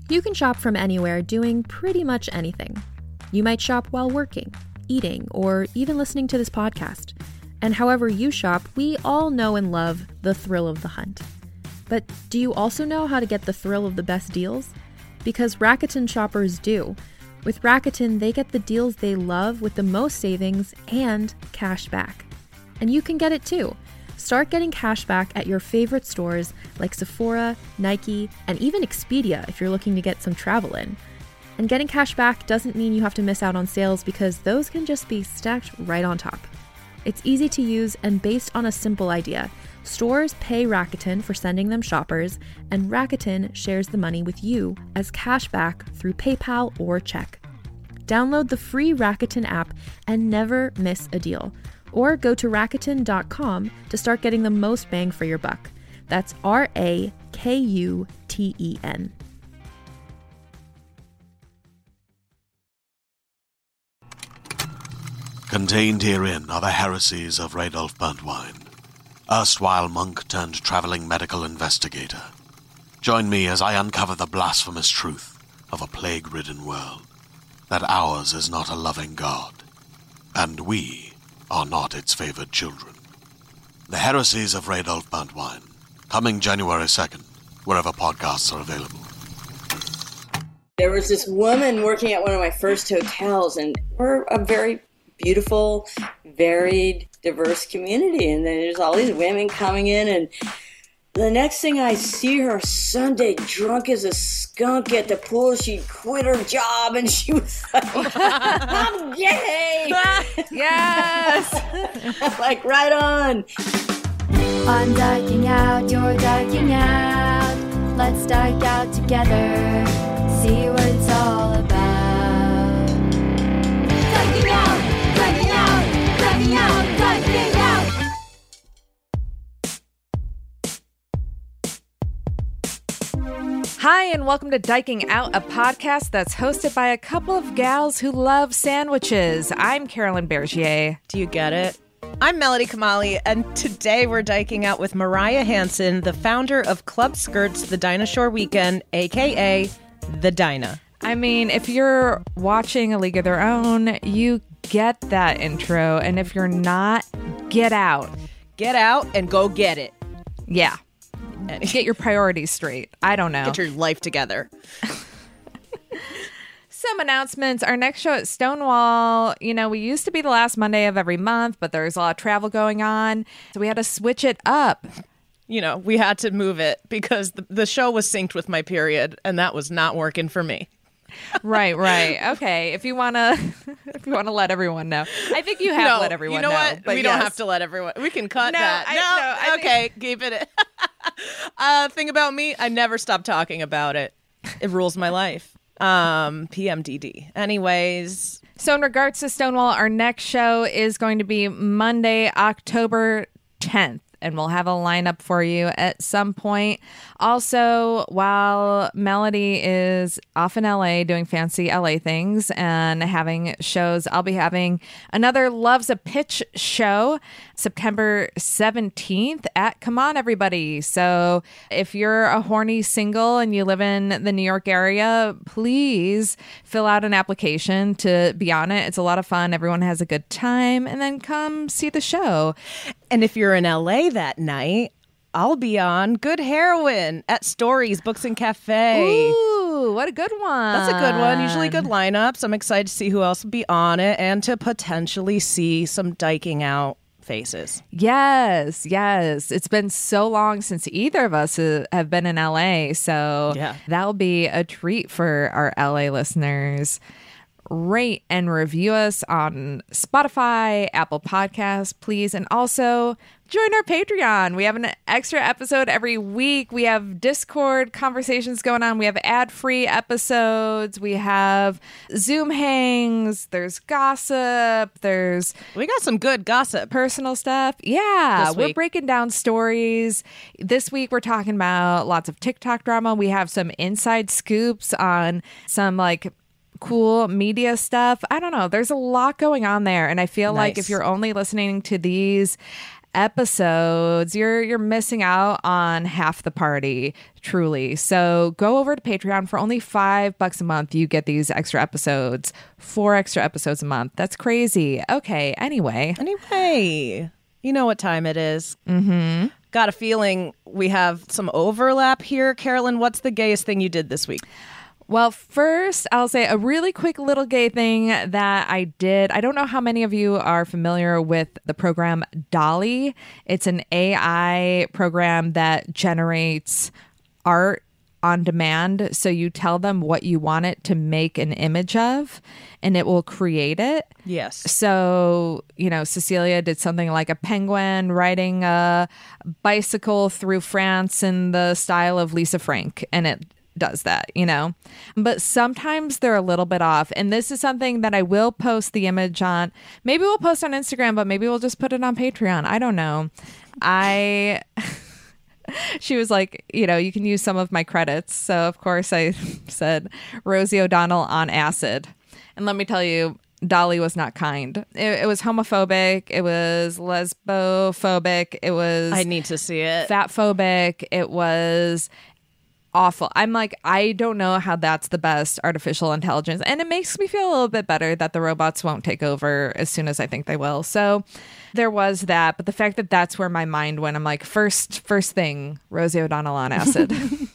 You can shop from anywhere doing pretty much anything. You might shop while working, eating, or even listening to this podcast. And however you shop, we all know and love the thrill of the hunt. But do you also know how to get the thrill of the best deals? Because Rakuten shoppers do. With Rakuten, they get the deals they love with the most savings and cash back. And you can get it too. Start getting cash back at your favorite stores like Sephora, Nike, and even Expedia if you're looking to get some travel in. And getting cash back doesn't mean you have to miss out on sales because those can just be stacked right on top. It's easy to use and based on a simple idea. Stores pay Rakuten for sending them shoppers, and Rakuten shares the money with you as cash back through PayPal or check. Download the free Rakuten app and never miss a deal. Or go to Rakuten.com to start getting the most bang for your buck. That's Rakuten. Contained herein are the heresies of Radolf Burntwine, erstwhile monk turned traveling medical investigator. Join me as I uncover the blasphemous truth of a plague-ridden world, that ours is not a loving God, and we are not its favored children. The Heresies of Radolf Burntwine, coming January 2nd, wherever podcasts are available. There was this woman working at one of my first hotels, and we're a very beautiful, varied, diverse community. And then there's all these women coming in, and the next thing I see her Sunday drunk as a skunk at the pool. She quit her job and she was like, I'm gay. Yes. I'm like, right on. I'm dyking out, you're dyking out. Let's dyke out together. See what it's all about. Dyking out, dyking out, dyking out, dyking out. Hi, and welcome to Dyking Out, a podcast that's hosted by a couple of gals who love sandwiches. I'm Carolyn Bergier. Do you get it? I'm Melody Kamali, and today we're dyking out with Mariah Hansen, the founder of Club Skirts, the Dinosaur Weekend, a.k.a. The Dinah. I mean, if you're watching A League of Their Own, you get that intro, and if you're not, get out. Get out and go get it. Yeah. Get your priorities straight. I don't know. Get your life together. Some announcements. Our next show at Stonewall, we used to be the last Monday of every month, but there's a lot of travel going on, so we had to switch it up. We had to move it because the show was synced with my period, and that was not working for me. Right. Okay. If you want to let everyone know. I think you have let everyone know. You know what? But we don't have to let everyone. We can cut that. Okay, keep it. Thing about me, I never stop talking about it. It rules my life. PMDD. Anyways. So in regards to Stonewall, our next show is going to be Monday, October 10th. And we'll have a lineup for you at some point. Also, while Melody is off in LA doing fancy LA things and having shows, I'll be having another Loves a Pitch show September 17th at Come On Everybody. So if you're a horny single and you live in the New York area, please fill out an application to be on it. It's a lot of fun. Everyone has a good time. And then come see the show. And if you're in LA that night, I'll be on Good Heroin at Stories Books and Cafe. Ooh, what a good one. That's a good one. Usually good lineups. I'm excited to see who else will be on it and to potentially see some dyking out faces. Yes. It's been so long since either of us have been in LA. So that'll be a treat for our LA listeners. Rate and review us on Spotify, Apple Podcasts, please. And also join our Patreon. We have an extra episode every week. We have Discord conversations going on. We have ad-free episodes. We have Zoom hangs. There's gossip. We got some good gossip. Personal stuff. Yeah. We're breaking down stories. This week we're talking about lots of TikTok drama. We have some inside scoops on some cool media stuff. I don't know. There's a lot going on there. And I feel like if you're only listening to these episodes, you're missing out on half the party, truly. So go over to Patreon. For only $5 a month, you get these extra episodes, 4 extra episodes a month. That's crazy. Okay, anyway, you know what time it is. Mm-hmm. Got a feeling we have some overlap here. Carolyn, what's the gayest thing you did this week? Well, first, I'll say a really quick little gay thing that I did. I don't know how many of you are familiar with the program DALL-E. It's an AI program that generates art on demand. So you tell them what you want it to make an image of, and it will create it. Yes. So, Cecilia did something like a penguin riding a bicycle through France in the style of Lisa Frank, and it does that, but sometimes they're a little bit off. And this is something that I will post the image on. Maybe we'll post on Instagram, but maybe we'll just put it on Patreon. I don't know. She was like, you can use some of my credits. So of course I said Rosie O'Donnell on acid. And let me tell you, DALL-E was not kind. It was homophobic. It was lesbophobic. It was... I need to see it. Fatphobic. It was... awful. I'm like, I don't know how that's the best artificial intelligence. And it makes me feel a little bit better that the robots won't take over as soon as I think they will. So there was that. But the fact that that's where my mind went, I'm like, first thing, Rosie O'Donnell on acid.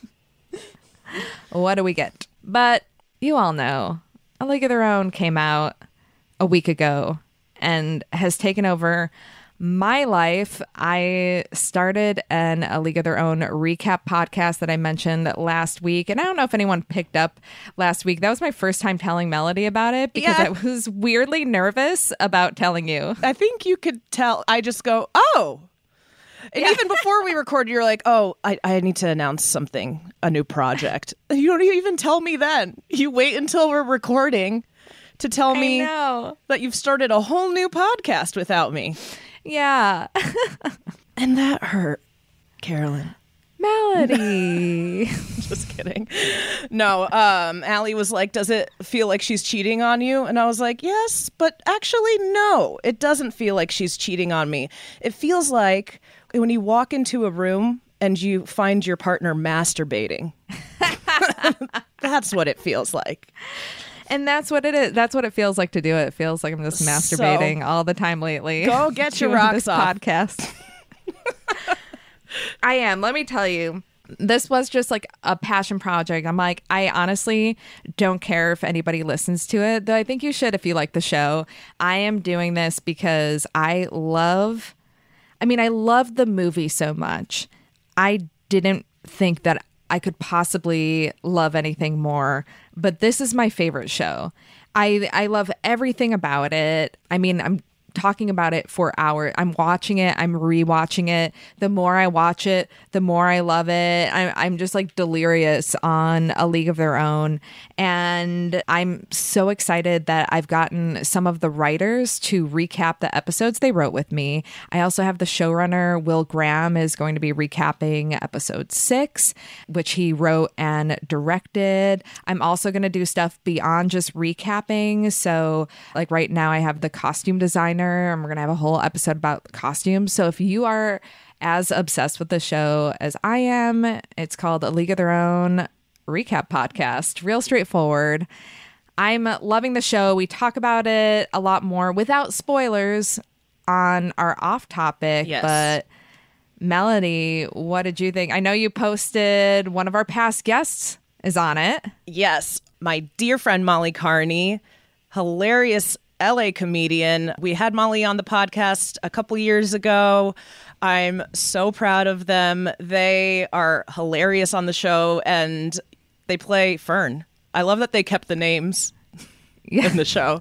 What do we get? But you all know, A League of Their Own came out a week ago and has taken over my life. I started A League of Their Own recap podcast that I mentioned last week. And I don't know if anyone picked up last week. That was my first time telling Melody about it because I was weirdly nervous about telling you. I think you could tell. I just go, oh. And even before we recorded, you're like, oh, I need to announce something, a new project. You don't even tell me then. You wait until we're recording to tell me that you've started a whole new podcast without me. Yeah. And that hurt, Carolyn. Melody. Just kidding. No, Allie was like, does it feel like she's cheating on you? And I was like, yes, but actually, no, it doesn't feel like she's cheating on me. It feels like when you walk into a room and you find your partner masturbating. That's what it feels like. And that's what it is. That's what it feels like to do it. It feels like I'm just masturbating all the time lately. Go get your rocks off. Podcast. I am. Let me tell you, this was just like a passion project. I'm like, I honestly don't care if anybody listens to it, though I think you should if you like the show. I am doing this because I love the movie so much. I didn't think that I could possibly love anything more, but this is my favorite show. I love everything about it. I mean, I'm talking about it for hours. I'm watching it. I'm rewatching it. The more I watch it, the more I love it. I'm just like delirious on A League of Their Own. And I'm so excited that I've gotten some of the writers to recap the episodes they wrote with me. I also have the showrunner, Will Graham, is going to be recapping episode 6, which he wrote and directed. I'm also going to do stuff beyond just recapping. So like right now I have the costume designer, and we're going to have a whole episode about costumes. So if you are as obsessed with the show as I am, it's called A League of Their Own recap podcast. Real straightforward. I'm loving the show. We talk about it a lot more without spoilers on our off topic. Yes. But Melody, what did you think? I know you posted one of our past guests is on it. Yes. My dear friend Molly Carney, hilarious LA comedian. We had Molly on the podcast a couple years ago. I'm so proud of them. They are hilarious on the show, and they play Fern. I love that they kept the names in the show.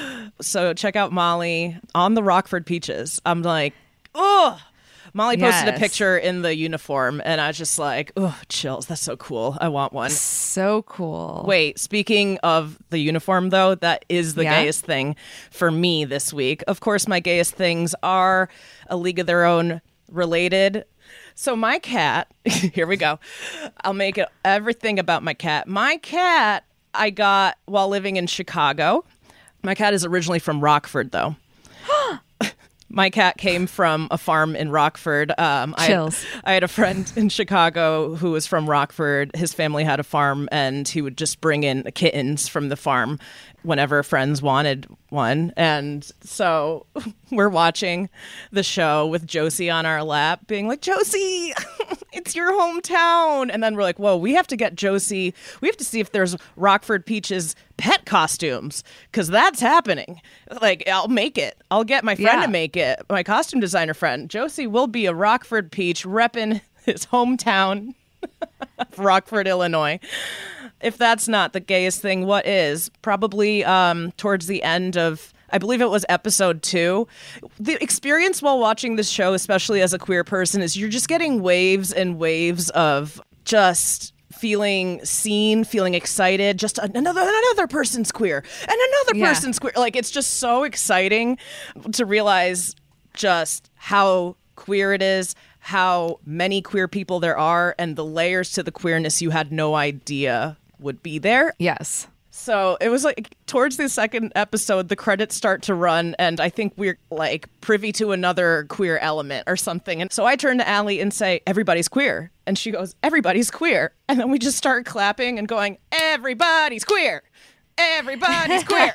So check out Molly on the Rockford Peaches. I'm like, oh. Molly posted a picture in the uniform, and I was just like, oh, chills. That's so cool. I want one. So cool. Wait, speaking of the uniform, though, that is the gayest thing for me this week. Of course, my gayest things are A League of Their Own related. So my cat, here we go. I'll make it everything about my cat. My cat I got while living in Chicago. My cat is originally from Rockford, though. My cat came from a farm in Rockford. Chills. I had a friend in Chicago who was from Rockford. His family had a farm, and he would just bring in kittens from the farm whenever friends wanted one. And so we're watching the show with Josie on our lap, being like, Josie, it's your hometown. And then we're like, whoa, we have to get Josie. We have to see if there's Rockford Peach's pet costumes, because that's happening. Like, I'll make it. I'll get my friend to make it. My costume designer friend. Josie will be a Rockford Peach repping his hometown, Rockford, Illinois. If that's not the gayest thing, what is? Probably towards the end of, I believe it was episode 2. The experience while watching this show, especially as a queer person, is you're just getting waves and waves of just feeling seen, feeling excited. Just another person's queer and another person's queer. Like, it's just so exciting to realize just how queer it is, how many queer people there are, and the layers to the queerness you had no idea would be there. Yes. So it was like towards the second episode, the credits start to run, and I think we're like privy to another queer element or something. And so I turn to Allie and say, everybody's queer. And she goes, everybody's queer. And then we just start clapping and going, everybody's queer. Everybody's queer.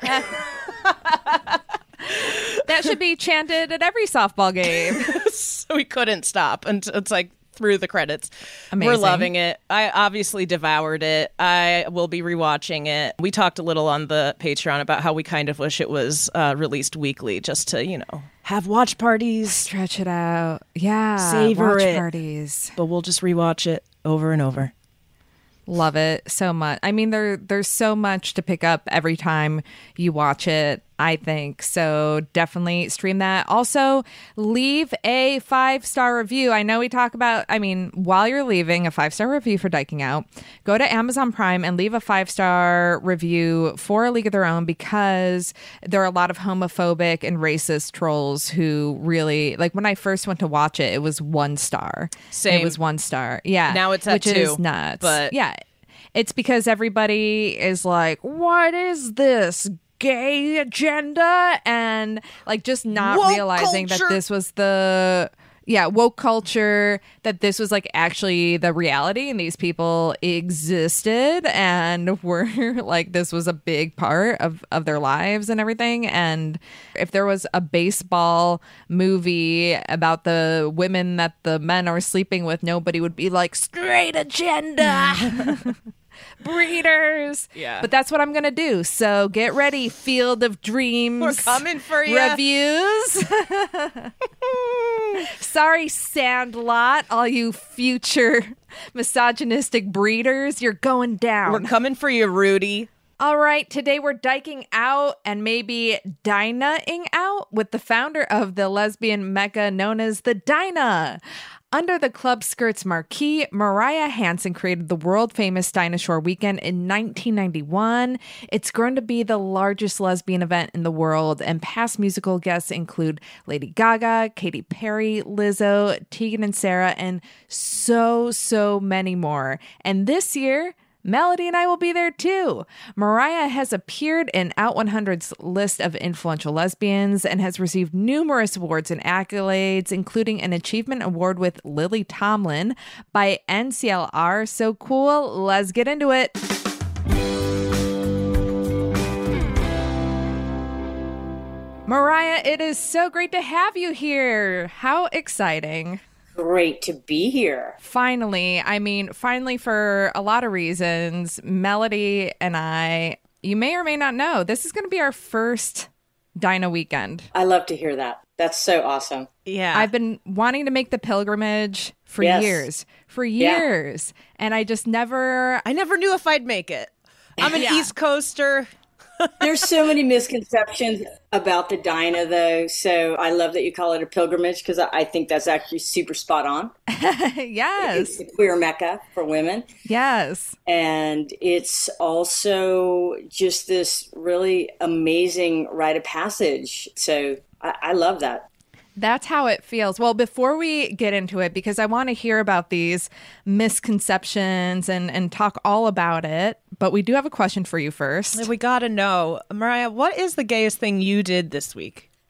That should be chanted at every softball game. So we couldn't stop. And it's like, through the credits. Amazing. We're loving it. I obviously devoured it. I will be rewatching it. We talked a little on the Patreon about how we kind of wish it was released weekly, just to, have watch parties. Stretch it out. Yeah. Savor watch it. parties. But we'll just rewatch it over and over. Love it so much. I mean, there's so much to pick up every time you watch it, I think. So definitely stream that. Also, leave a 5-star review. I know we talk about, while you're leaving a 5-star review for Dyking Out, go to Amazon Prime and leave a 5-star review for A League of Their Own, because there are a lot of homophobic and racist trolls who really, like, when I first went to watch it, it was 1 star. Same. It was 1 star. Yeah. Now it's at 2. Which is nuts. But yeah. It's because everybody is like, what is this gay agenda? And like just not woke realizing culture. that this was the woke culture, that this was like actually the reality, and these people existed and were like, this was a big part of their lives and everything. And if there was a baseball movie about the women that the men are sleeping with, nobody would be like, straight agenda. Breeders. Yeah. But that's what I'm going to do. So get ready. Field of Dreams. We're coming for you. Reviews. Sorry, Sandlot, all you future misogynistic breeders. You're going down. We're coming for you, Rudy. All right, today we're diking out and maybe Dinah-ing out with the founder of the lesbian mecca known as the Dinah. Under the club skirts marquee, Mariah Hansen created the world-famous Dinah Shore Weekend in 1991. It's grown to be the largest lesbian event in the world, and past musical guests include Lady Gaga, Katy Perry, Lizzo, Tegan and Sara, and so many more. And this year, Melody and I will be there too. Mariah has appeared in Out 100's list of influential lesbians and has received numerous awards and accolades, including an achievement award with Lily Tomlin by NCLR. So cool. Let's get into it. Mariah, it is so great to have you here. How exciting. Great to be here. Finally for a lot of reasons. Melody and I, you may or may not know, this is going to be our first Dinah weekend. I love to hear that. That's so awesome. Yeah. I've been wanting to make the pilgrimage for years. And I just never knew if I'd make it. I'm an East Coaster. There's so many misconceptions about the Dinah, though. So I love that you call it a pilgrimage, because I think that's actually super spot on. Yes. It's the queer mecca for women. Yes. And it's also just this really amazing rite of passage. So I love that. That's how it feels. Well, before we get into it, because I want to hear about these misconceptions and talk all about it, but we do have a question for you first. We got to know, Mariah, what is the gayest thing you did this week?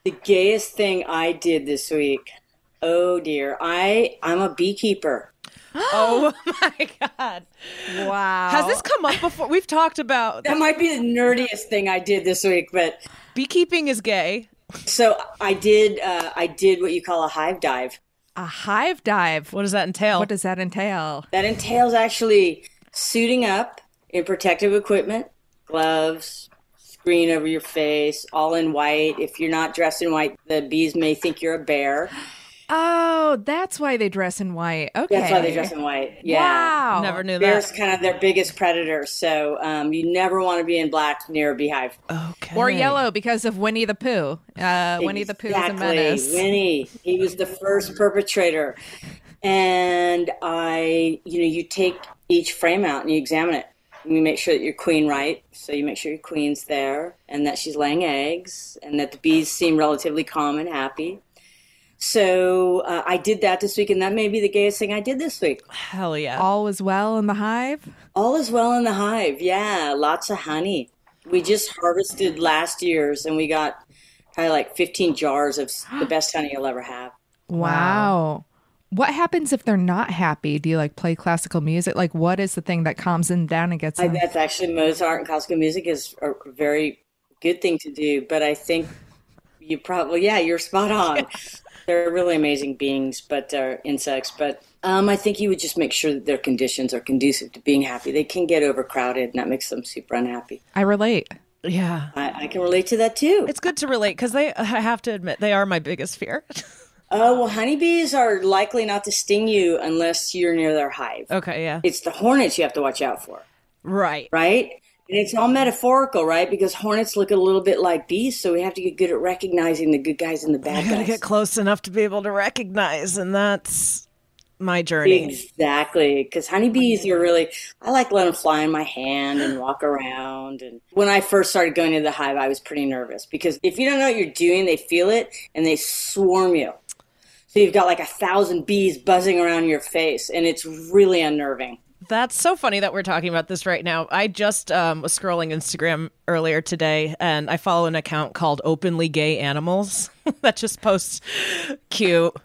The gayest thing I did this week. Oh dear. I'm a beekeeper. Oh my God. Wow. Has this come up before? We've talked about That might be the nerdiest thing I did this week, but beekeeping is gay. so I did what you call a hive dive. A hive dive. What does that entail? What does that entail? That entails actually suiting up in protective equipment, gloves, screen over your face, all in white. If you're not dressed in white, the bees may think you're a bear. Oh, that's why they dress in white. Okay. That's why they dress in white. Yeah. Wow. Never knew Bears that. kind of their biggest predator, so you never want to be in black near a beehive. Okay. Or yellow because of Winnie the Pooh. Winnie the Pooh is a menace. Winnie, he was the first perpetrator. And you take each frame out and you examine it. And you make sure that you're queen right. So you make sure your queen's there and that she's laying eggs and that the bees seem relatively calm and happy. So I did that this week, and that may be the gayest thing I did this week. Hell yeah. All is well in the hive? All is well in the hive. Yeah, lots of honey. We just harvested last year's, and we got probably like 15 jars of the best honey you'll ever have. Wow. What happens if they're not happy? Do you like play classical music? Like, what is the thing that calms them down and gets them? That's actually Mozart and classical music is a very good thing to do, but I think you probably, you're spot on. They're really amazing beings, but they're insects. But I think you would just make sure that their conditions are conducive to being happy. They can get overcrowded, and that makes them super unhappy. I relate. Yeah. I can relate to that, too. It's good to relate because I have to admit, they are my biggest fear. Oh, well, honeybees are likely not to sting you unless you're near their hive. Okay, yeah. It's the hornets you have to watch out for. Right. Right? And it's all metaphorical, right? Because hornets look a little bit like bees, so we have to get good at recognizing the good guys and the bad I gotta guys. get close enough to be able to recognize, and that's my journey. Exactly, because honeybees are really, I like letting them fly in my hand and walk around. And when I first started going to the hive, I was pretty nervous because if you don't know what you're doing, they feel it and they swarm you. So you've got like 1,000 bees buzzing around your face, and it's really unnerving. That's so funny that we're talking about this right now. I just was scrolling Instagram earlier today, and I follow an account called Openly Gay Animals that just posts cute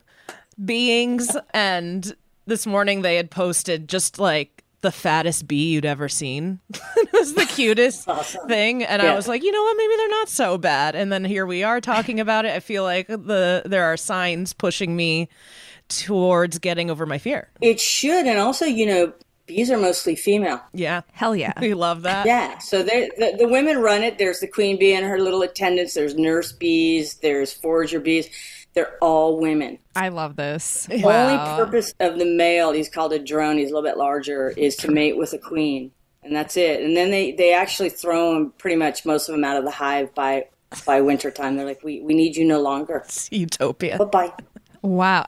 beings. And this morning they had posted just like the fattest bee you'd ever seen. It was the cutest thing. And I was like, you know what? Maybe they're not so bad. And then here we are talking about it. I feel like there are signs pushing me towards getting over my fear. It should. And also, bees are mostly female. Yeah. Hell yeah. We love that. Yeah. So the women run it. There's the queen bee and her little attendants. There's nurse bees. There's forager bees. They're all women. I love this. The Wow. only purpose of the male, he's called a drone, he's a little bit larger, is to mate with a queen. And that's it. And then they actually throw them, pretty much most of them, out of the hive by wintertime. They're like, we need you no longer. It's utopia. Bye-bye. Wow.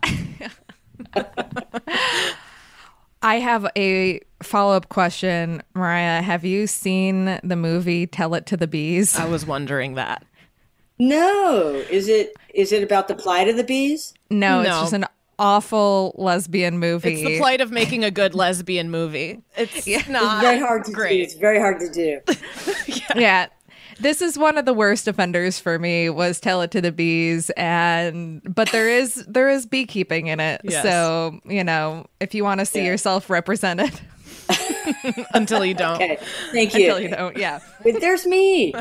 I have a follow-up question. Mariah, have you seen the movie Tell It to the Bees? I was wondering that. No. Is it about the plight of the bees? No, it's just an awful lesbian movie. It's the plight of making a good lesbian movie. It's not It's very hard to great. do. It's very hard to do. Yeah. This is one of the worst offenders for me was Tell It to the Bees, but there is beekeeping in it. Yes. So, if you want to see yourself represented. Until you don't. Okay. Thank you. Until you don't, yeah. But there's me.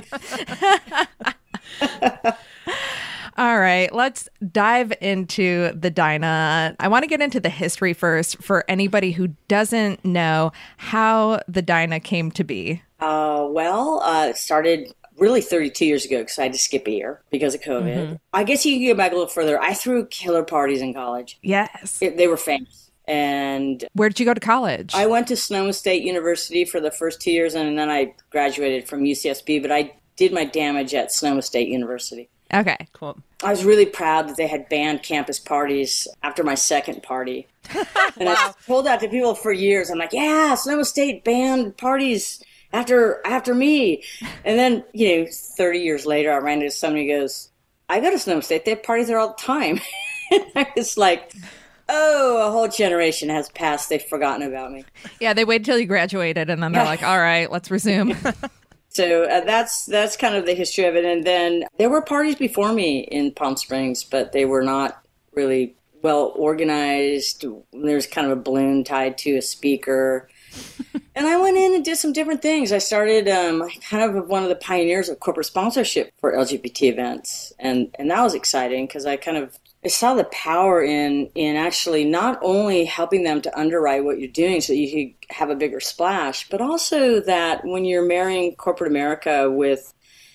All right, let's dive into the Dinah. I want to get into the history first for anybody who doesn't know how the Dinah came to be. It started really 32 years ago because I had to skip a year because of COVID. Mm-hmm. I guess you can go back a little further. I threw killer parties in college. Yes. They were famous. And Where did you go to college? I went to Sonoma State University for the first 2 years, and then I graduated from UCSB, but I did my damage at Sonoma State University. Okay. Cool. I was really proud that they had banned campus parties after my second party. And I told that to people for years. I'm like, yeah, Sonoma State banned parties after me. And then, 30 years later, I ran into somebody who goes, I go to Sonoma State. They have parties there all the time. And I was like, oh, a whole generation has passed. They've forgotten about me. Yeah, they wait till you graduated and then they're like, all right, let's resume. So that's kind of the history of it. And then there were parties before me in Palm Springs, but they were not really well organized. There's kind of a balloon tied to a speaker. And I went in and did some different things. I started kind of one of the pioneers of corporate sponsorship for LGBT events. And that was exciting because I saw the power in actually not only helping them to underwrite what you're doing so that you could have a bigger splash, but also that when you're marrying corporate America with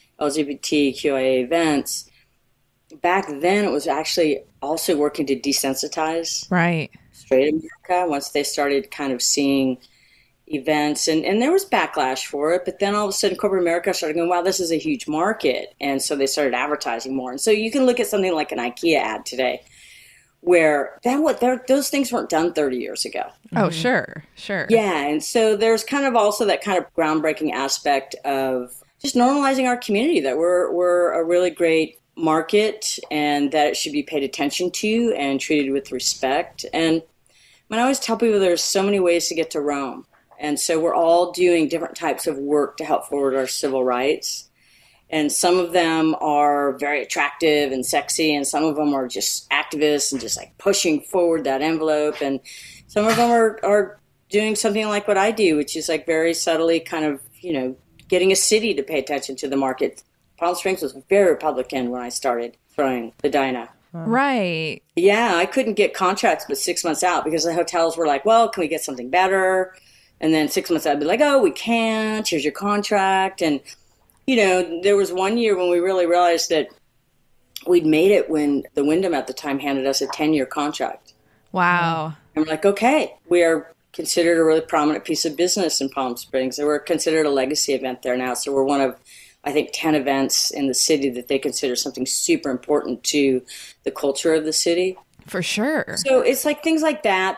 LGBTQIA events, back then it was actually also working to desensitize straight America once they started kind of seeing events. And there was backlash for it, but then all of a sudden corporate America started going, wow, this is a huge market. And so they started advertising more. And so you can look at something like an IKEA ad today where those things weren't done 30 years ago. Oh, sure. Yeah. And so there's kind of also that kind of groundbreaking aspect of just normalizing our community, that we're a really great market and that it should be paid attention to and treated with respect. And I always tell people there's so many ways to get to Rome. And so we're all doing different types of work to help forward our civil rights. And some of them are very attractive and sexy, and some of them are just activists and just like pushing forward that envelope. And some of them are doing something like what I do, which is like very subtly kind of, getting a city to pay attention to the market. Palm Springs was very Republican when I started throwing the Dinah. Right. Yeah, I couldn't get contracts but 6 months out because the hotels were like, well, can we get something better? And then 6 months out, I'd be like, oh, we can't. Here's your contract. And, there was one year when we really realized that we'd made it when the Wyndham at the time handed us a 10-year contract. Wow. And we're like, okay, we are considered a really prominent piece of business in Palm Springs. And we're considered a legacy event there now. So we're one of, I think, 10 events in the city that they consider something super important to the culture of the city. For sure. So it's like things like that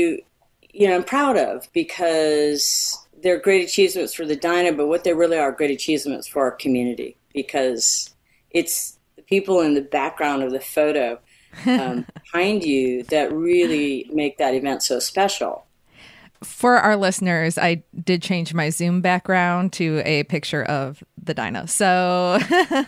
I'm proud of because they're great achievements for the Dinah, but what they really are great achievements for our community because it's the people in the background of the photo behind you that really make that event so special. For our listeners, I did change my Zoom background to a picture of the Dinah. So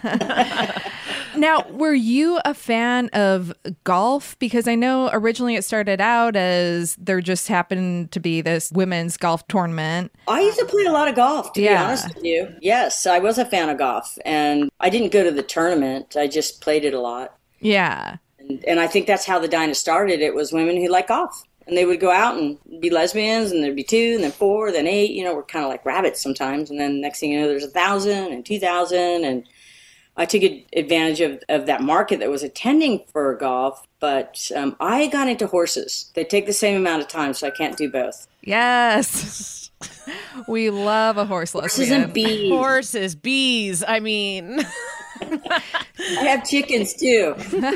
now, were you a fan of golf? Because I know originally it started out as there just happened to be this women's golf tournament. I used to play a lot of golf, to be honest with you. Yes, I was a fan of golf. And I didn't go to the tournament. I just played it a lot. Yeah. And I think that's how the Dinah started. It was women who like golf. And they would go out and be lesbians, and there'd be 2, and then 4, then 8. We're kind of like rabbits sometimes. And then next thing you know, there's 1,000 and 2,000. And I took advantage of that market that was attending for golf. But I got into horses. They take the same amount of time, so I can't do both. Yes. We love a horse lesbian. Horses and bees. Horses, bees. I mean... I have chickens, too.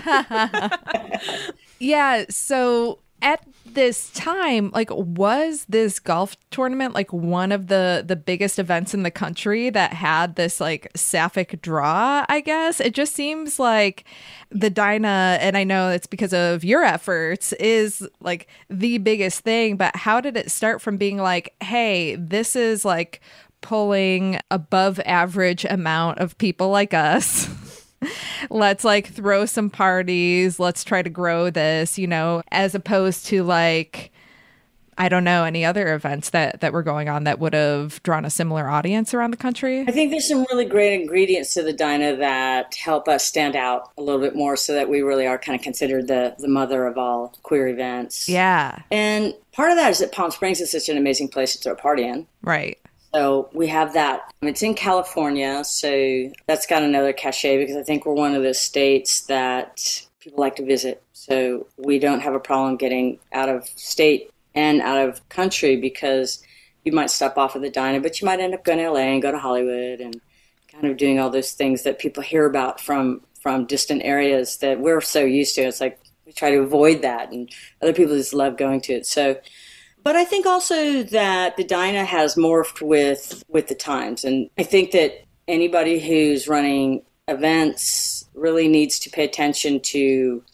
Yeah, so... At this time, was this golf tournament one of the biggest events in the country that had this sapphic draw, I guess? It just seems like the Dinah, and I know it's because of your efforts, is the biggest thing. But how did it start from being hey, this is pulling above average amount of people like us? Let's throw some parties. Let's try to grow this, as opposed to I don't know, any other events that were going on that would have drawn a similar audience around the country. I think there's some really great ingredients to the Dinah that help us stand out a little bit more so that we really are kind of considered the mother of all queer events. Yeah. And part of that is that Palm Springs is such an amazing place to throw a party in. Right. So we have that. It's in California, so that's got another cachet because I think we're one of the states that people like to visit. So we don't have a problem getting out of state and out of country because you might stop off at the Dinah, but you might end up going to LA and go to Hollywood and kind of doing all those things that people hear about from distant areas that we're so used to. It's we try to avoid that, and other people just love going to it. So. But I think also that the Dinah has morphed with the times. And I think that anybody who's running events really needs to pay attention to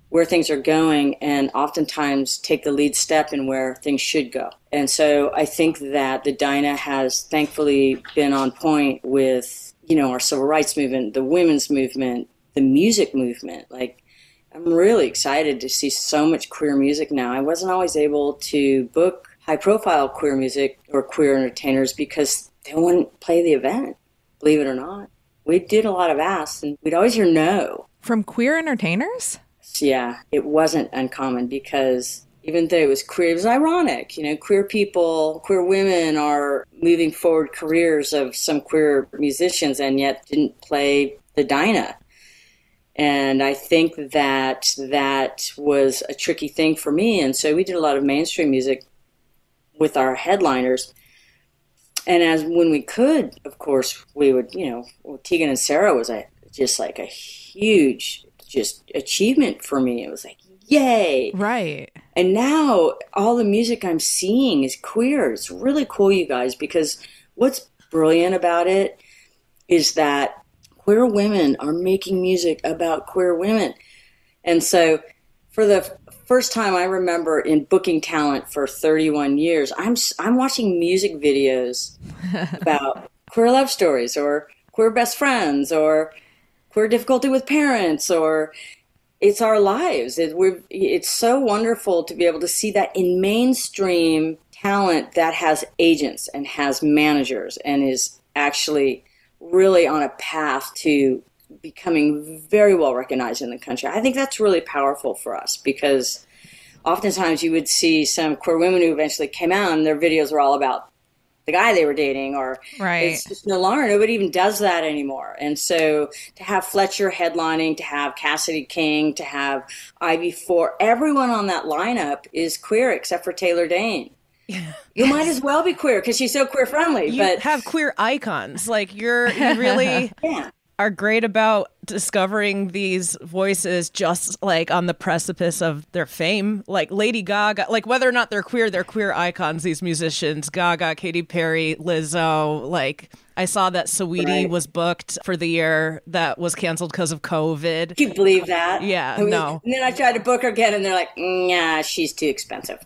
where things are going and oftentimes take the lead step in where things should go. And so I think that the Dinah has thankfully been on point with, our civil rights movement, the women's movement, the music movement. Like, I'm really excited to see so much queer music now. I wasn't always able to book high-profile queer music or queer entertainers because they wouldn't play the event, believe it or not. We did a lot of asks, and we'd always hear no. From queer entertainers? Yeah, it wasn't uncommon because even though it was queer, it was ironic. Queer people, queer women are moving forward careers of some queer musicians and yet didn't play the Dinah. And I think that was a tricky thing for me. And so we did a lot of mainstream music with our headliners. And when we could, of course, we would, Tegan and Sara was just like a huge achievement for me. It was like, yay. Right. And now all the music I'm seeing is queer. It's really cool, you guys, because what's brilliant about it is that queer women are making music about queer women. And so for the first time I remember in booking talent for 31 years, I'm watching music videos about queer love stories or queer best friends or queer difficulty with parents, or it's our lives. It's so wonderful to be able to see that in mainstream talent that has agents and has managers and is actually really on a path to becoming very well recognized in the country. I think that's really powerful for us because oftentimes you would see some queer women who eventually came out and their videos were all about the guy they were dating, or right. It's just no longer. Nobody even does that anymore. And so to have Fletcher headlining, to have Cassidy King, to have Ivy Four, everyone on that lineup is queer except for Taylor Dayne. You might as well be queer because she's so queer friendly. You but have queer icons. Like you really are great about discovering these voices just like on the precipice of their fame. Like Lady Gaga, like whether or not they're queer icons, these musicians, Gaga, Katy Perry, Lizzo. Like I saw that Saweetie was booked for the year that was canceled because of COVID. Can you believe that? Yeah, no. And then I tried to book her again and they're like, nah, she's too expensive.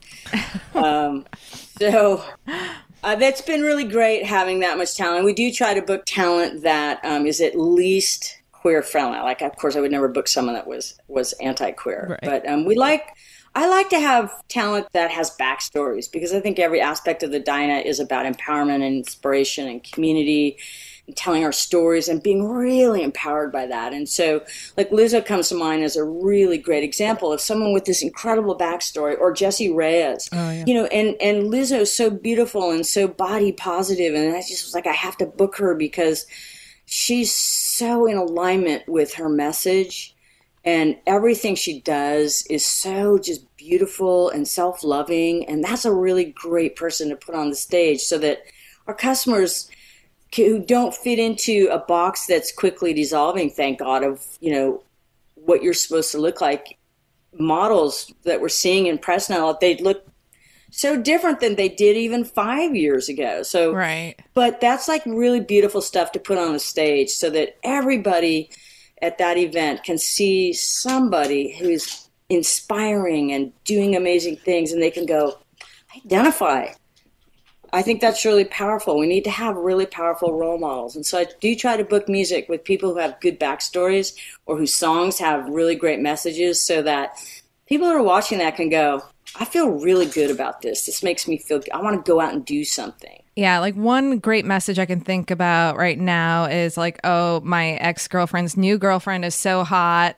So that's been really great having that much talent. We do try to book talent that is at least queer friendly. Like, of course, I would never book someone that was anti-queer. Right. But I like to have talent that has backstories because I think every aspect of the Dinah is about empowerment and inspiration and community and telling our stories and being really empowered by that. And so, like, Lizzo comes to mind as a really great example of someone with this incredible backstory, or Jessie Reyez. Oh, yeah. And Lizzo's so beautiful and so body positive, and I just was like, I have to book her because she's so in alignment with her message, and everything she does is so just beautiful and self-loving, and that's a really great person to put on the stage so that our customers who don't fit into a box that's quickly dissolving, thank God, of, what you're supposed to look like. Models that we're seeing in press now, they look so different than they did even 5 years ago. So, right. But that's like really beautiful stuff to put on the stage so that everybody at that event can see somebody who's inspiring and doing amazing things, and they can go, identify. I think that's really powerful. We need to have really powerful role models. And so I do try to book music with people who have good backstories or whose songs have really great messages so that people who are watching that can go, I feel really good about this. This makes me feel good. I want to go out and do something. Yeah, like one great message I can think about right now is like, oh, my ex-girlfriend's new girlfriend is so hot.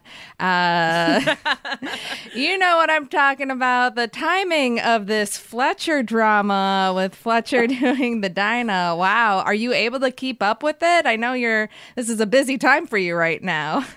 You know what I'm talking about. The timing of this Fletcher drama with Fletcher doing the Dinah. Wow. Are you able to keep up with it? I know this is a busy time for you right now.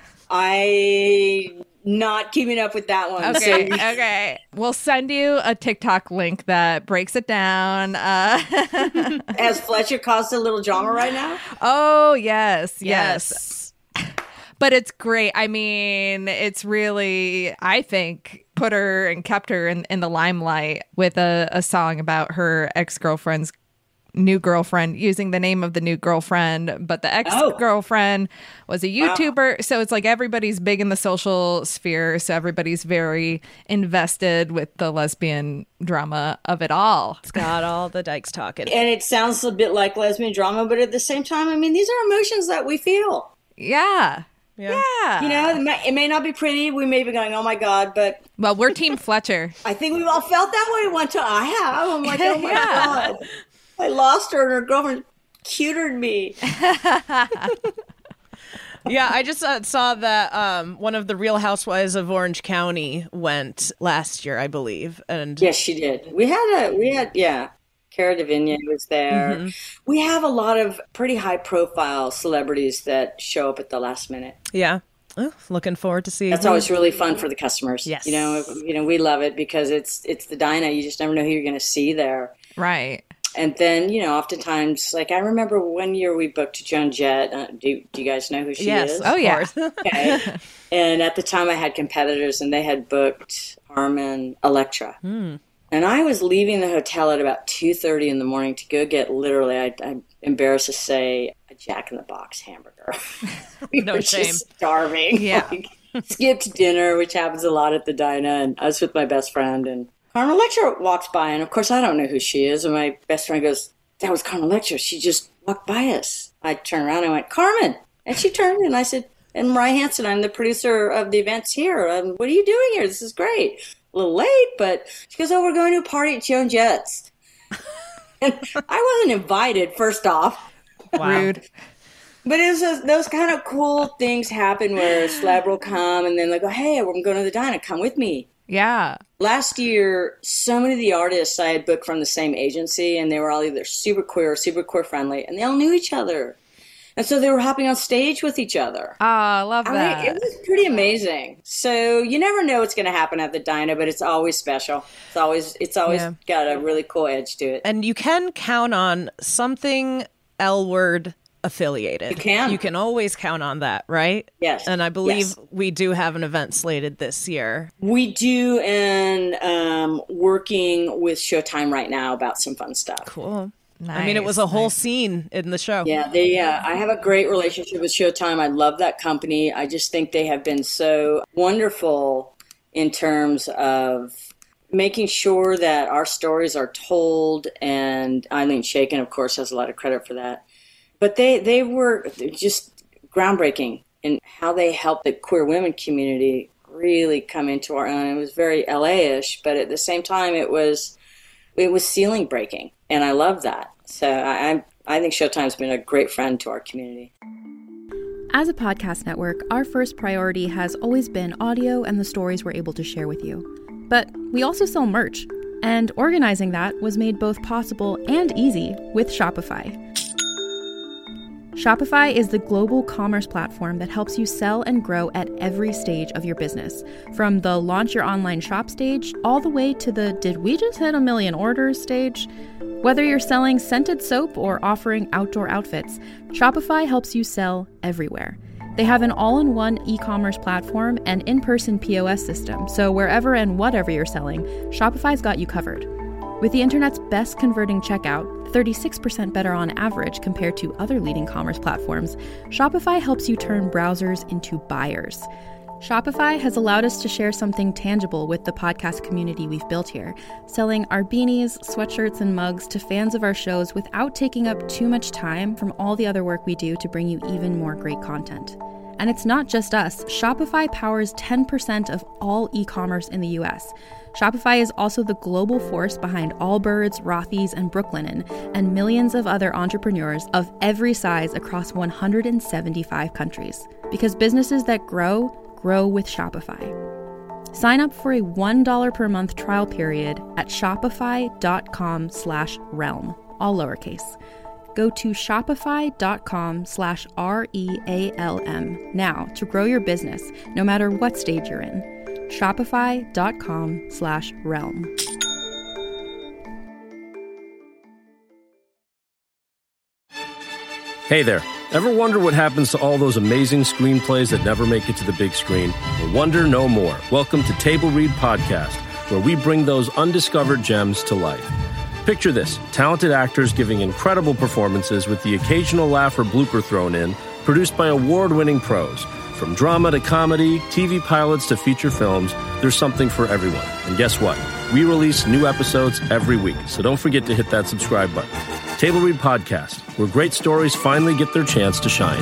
Not keeping up with that one. Okay, okay. We'll send you a TikTok link that breaks it down. Has Fletcher caused a little drama right now? Oh, yes. But it's great. I mean, it's really, I think, put her and kept her in the limelight with a song about her ex-girlfriend's new girlfriend using the name of the new girlfriend, but the ex-girlfriend was a YouTuber. Wow. So it's like everybody's big in the social sphere. So everybody's very invested with the lesbian drama of it all. It's got all the dykes talking. And it sounds a bit like lesbian drama, but at the same time, I mean, these are emotions that we feel. Yeah. Yeah. You know, it may not be pretty. We may be going, oh my God, but. Well, we're Team Fletcher. I think we've all felt that way one time. I have. I'm like, oh my God. I lost her and her girlfriend cutered me. Yeah, I just saw that one of the Real Housewives of Orange County went last year, I believe. And yes, she did. We had Cara Delevingne was there. Mm-hmm. We have a lot of pretty high-profile celebrities that show up at the last minute. Yeah. Oh, looking forward to seeing. That's always really fun for the customers. Yes. You know, we love it because it's the Dinah. You just never know who you're going to see there. Right. And then, you know, oftentimes, like I remember one year we booked Joan Jett. Do you guys know who she is? Oh, yeah. Okay. And at the time I had competitors and they had booked Carmen Electra. Mm. And I was leaving the hotel at about 2:30 in the morning to go get literally, I'm embarrassed to say, a Jack in the Box hamburger. We no were shame. Just starving. Yeah. Skipped dinner, which happens a lot at the Dinah. And I was with my best friend and Carmen Electra walks by, and of course I don't know who she is. And my best friend goes, that was Carmen Electra. She just walked by us. I turned around and went, Carmen. And she turned and I said, and Mariah Hansen, I'm the producer of the events here. What are you doing here? This is great. A little late, but she goes, oh, we're going to a party at Joan Jett's. And I wasn't invited, first off. Wow. Rude. But it was those kind of cool things happen where a celeb will come and then they go, hey, I'm going to the Dinah. Come with me. Yeah. Last year, so many of the artists I had booked from the same agency, and they were all either super queer friendly, and they all knew each other. And so they were hopping on stage with each other. Oh, I love that. It was pretty amazing. So you never know what's going to happen at the Dinah, but it's always special. It's always got a really cool edge to it. And you can count on something L-word affiliated. You can always count on that, right? Yes. And I believe we do have an event slated this year. We do, and working with Showtime right now about some fun stuff. Cool. Nice. I mean, it was a whole scene in the show. Yeah, I have a great relationship with Showtime. I love that company. I just think they have been so wonderful in terms of making sure that our stories are told, and Eileen Shaken, of course, has a lot of credit for that. But they were just groundbreaking in how they helped the queer women community really come into our own. It was very LA-ish, but at the same time, it was ceiling breaking, and I love that. So I think Showtime's been a great friend to our community. As a podcast network, our first priority has always been audio and the stories we're able to share with you. But we also sell merch, and organizing that was made both possible and easy with Shopify. Shopify is the global commerce platform that helps you sell and grow at every stage of your business, from the launch your online shop stage all the way to the did we just hit 1 million orders stage. Whether you're selling scented soap or offering outdoor outfits, Shopify helps you sell everywhere. They have an all-in-one e-commerce platform and in-person POS system, so wherever and whatever you're selling, Shopify's got you covered. With the internet's best converting checkout, 36% better on average compared to other leading commerce platforms, Shopify helps you turn browsers into buyers. Shopify has allowed us to share something tangible with the podcast community we've built here, selling our beanies, sweatshirts, and mugs to fans of our shows without taking up too much time from all the other work we do to bring you even more great content. And it's not just us. Shopify powers 10% of all e-commerce in the US. Shopify is also the global force behind Allbirds, Rothy's, and Brooklinen, and millions of other entrepreneurs of every size across 175 countries. Because businesses that grow with Shopify. Sign up for a $1 per month trial period at shopify.com/realm, all lowercase. Go to shopify.com/REALM now to grow your business, no matter what stage you're in. Shopify.com/realm. Hey there. Ever wonder what happens to all those amazing screenplays that never make it to the big screen? Well, wonder no more. Welcome to Table Read Podcast, where we bring those undiscovered gems to life. Picture this, talented actors giving incredible performances with the occasional laugh or blooper thrown in, produced by award-winning pros. From drama to comedy, TV pilots to feature films, there's something for everyone. And guess what? We release new episodes every week, so don't forget to hit that subscribe button. Table Read Podcast, where great stories finally get their chance to shine.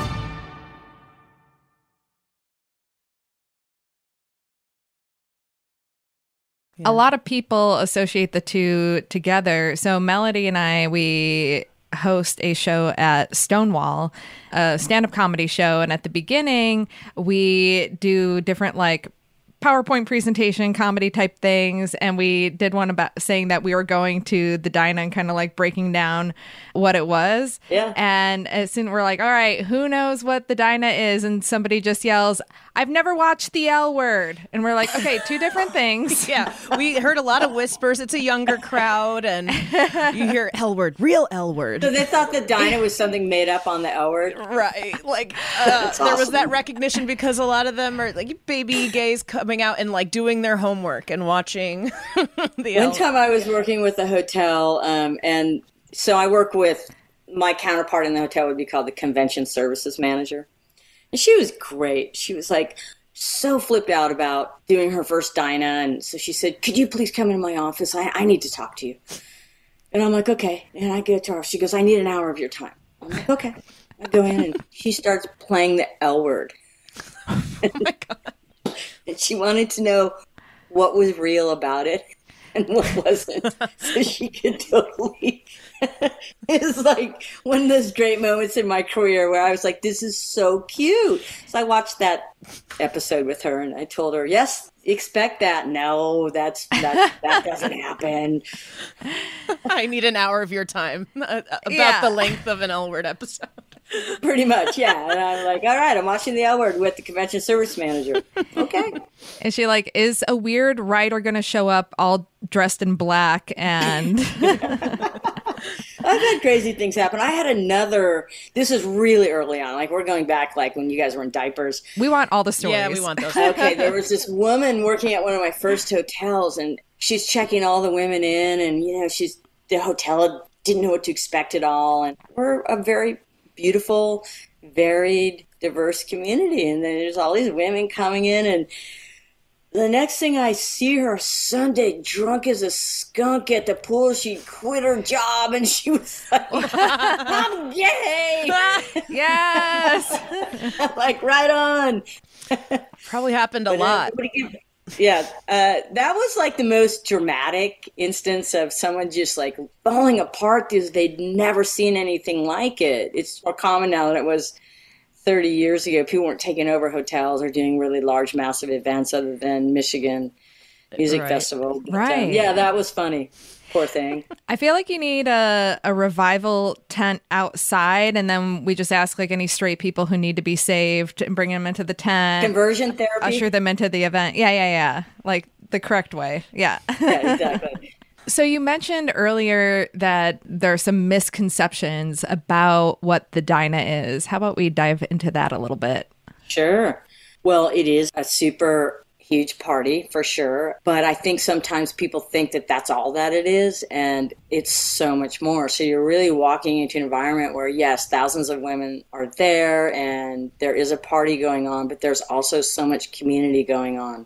A lot of people associate the two together. So Melody and I, we host a show at Stonewall, a stand-up comedy show. And at the beginning, we do different PowerPoint presentation, comedy type things. And we did one about saying that we were going to the Dinah and kind of breaking down what it was. Yeah. And as soon we're like, all right, who knows what the Dinah is? And somebody just yells, I've never watched The L Word. And we're like, okay, two different things. Yeah. We heard a lot of whispers. It's a younger crowd. And you hear L Word, real L Word. So they thought the Dinah was something made up on the L Word? Right. There was that recognition because a lot of them are baby gays coming out and doing their homework and watching the L Word. One time I was working with a hotel, and so I work with my counterpart in the hotel would be called the convention services manager. And she was great. She was so flipped out about doing her first Dinah. And so she said, could you please come into my office? I need to talk to you. And I'm like, okay. And I go to her. She goes, I need an hour of your time. I'm like, okay. I go in and she starts playing the L Word. Oh my God. And she wanted to know what was real about it and what wasn't. So she could totally... It's one of those great moments in my career where I was like, this is so cute. So I watched that episode with her and I told her, yes, expect that. No, that doesn't happen. I need an hour of your time about the length of an L Word episode. Pretty much, yeah. And I'm like, all right, I'm watching the L Word with the convention service manager. Okay. Is she is a weird writer going to show up all dressed in black and... I've had crazy things happen. I had this is really early on. We're going back when you guys were in diapers. We want all the stories. Yeah, we want those. Okay, there was this woman working at one of my first hotels and she's checking all the women in and, the hotel didn't know what to expect at all. And we're a very beautiful, varied, diverse community. And then there's all these women coming in and the next thing I see her Sunday drunk as a skunk at the pool. She quit her job and she was like, I'm gay. Yes. Right on. Probably happened a lot. Yeah. That was the most dramatic instance of someone just falling apart because they'd never seen anything like it. It's more common now than it was 30 years ago. People weren't taking over hotels or doing really large, massive events other than Michigan Music Festival. But, right. Yeah, that was funny. Poor thing. I feel like you need a revival tent outside, and then we just ask any straight people who need to be saved and bring them into the tent. Conversion therapy. Usher them into the event. Yeah. The correct way. Yeah. Yeah, exactly. So you mentioned earlier that there are some misconceptions about what the Dinah is. How about we dive into that a little bit? Sure. Well, it is a super huge party for sure. But I think sometimes people think that that's all that it is. And it's so much more. So you're really walking into an environment where, yes, thousands of women are there and there is a party going on, but there's also so much community going on.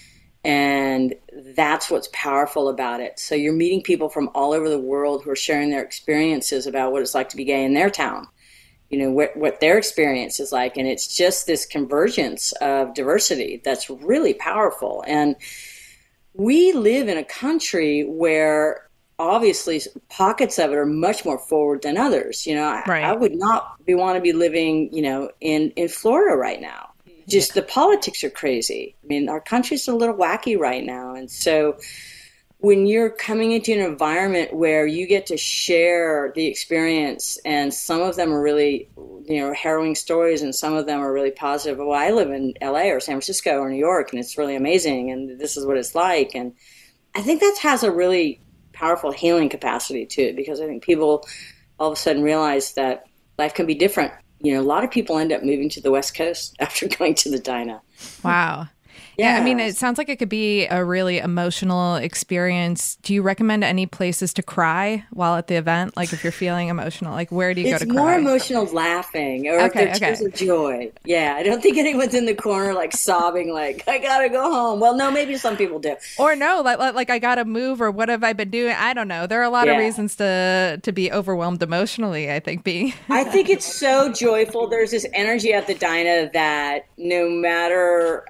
And that's what's powerful about it. So you're meeting people from all over the world who are sharing their experiences about what it's like to be gay in their town, what their experience is like. And it's just this convergence of diversity that's really powerful. And we live in a country where obviously pockets of it are much more forward than others. I would not want to be living, in Florida right now. Just the politics are crazy. I mean, our country's a little wacky right now. And so when you're coming into an environment where you get to share the experience, and some of them are really, harrowing stories, and some of them are really positive. Well, I live in LA or San Francisco or New York, and it's really amazing, and this is what it's like. And I think that has a really powerful healing capacity to it, because I think people all of a sudden realize that life can be different. A lot of people end up moving to the West Coast after going to the Dinah. Wow. Yeah, I mean, it sounds like it could be a really emotional experience. Do you recommend any places to cry while at the event? Like if you're feeling emotional, like where do you go to cry? It's more emotional laughing or tears of joy. Yeah, I don't think anyone's in the corner like sobbing like, I gotta go home. Well, no, maybe some people do. Or no, like I gotta move or what have I been doing? I don't know. There are a lot of reasons to be overwhelmed emotionally, I think, B. I think it's so joyful. There's this energy at the Dinah that no matter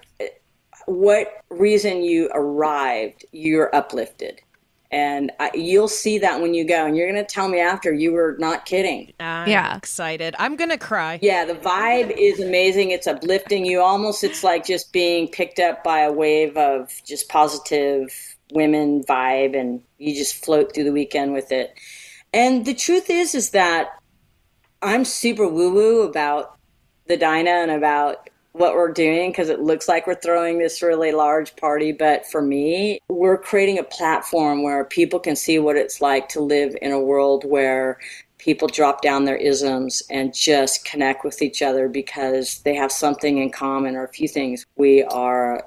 what reason you arrived, you're uplifted. And you'll see that when you go. And you're going to tell me after you were not kidding. I'm excited. I'm going to cry. Yeah, the vibe is amazing. It's uplifting. It's like just being picked up by a wave of just positive women vibe. And you just float through the weekend with it. And the truth is that I'm super woo-woo about the Dinah and about what we're doing because it looks like we're throwing this really large party. But for me, we're creating a platform where people can see what it's like to live in a world where people drop down their isms and just connect with each other because they have something in common or a few things. We are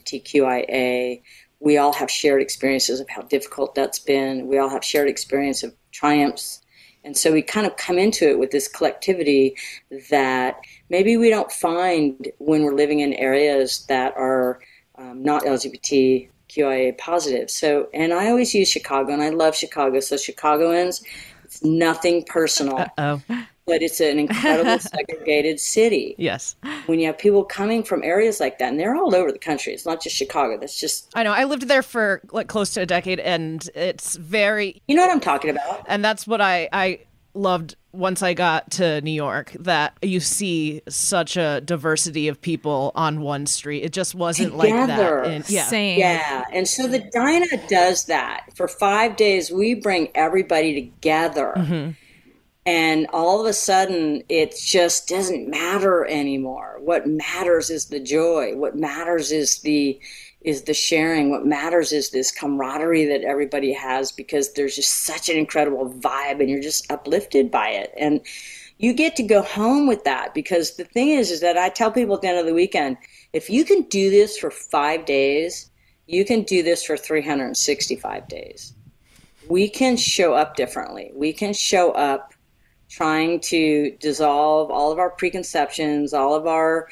LGBTQIA. We all have shared experiences of how difficult that's been. We all have shared experience of triumphs. And so we kind of come into it with this collectivity that maybe we don't find when we're living in areas that are not LGBTQIA positive. So, and I always use Chicago, and I love Chicago. So Chicagoans, it's nothing personal. But it's an incredibly segregated city. Yes. When you have people coming from areas like that, and they're all over the country. It's not just Chicago. That's just... I know. I lived there for like close to a decade, and it's very... You know what I'm talking about. And that's what I loved once I got to New York, that you see such a diversity of people on one street. It just wasn't together. Like that. Same. Yeah. And so the Dinah does that. For 5 days, we bring everybody together. Mm-hmm. And all of a sudden, it just doesn't matter anymore. What matters is the joy. What matters is the sharing. What matters is this camaraderie that everybody has because there's just such an incredible vibe and you're just uplifted by it. And you get to go home with that because the thing is that I tell people at the end of the weekend, if you can do this for 5 days, you can do this for 365 days. We can show up differently. We can show up trying to dissolve all of our preconceptions, all of our,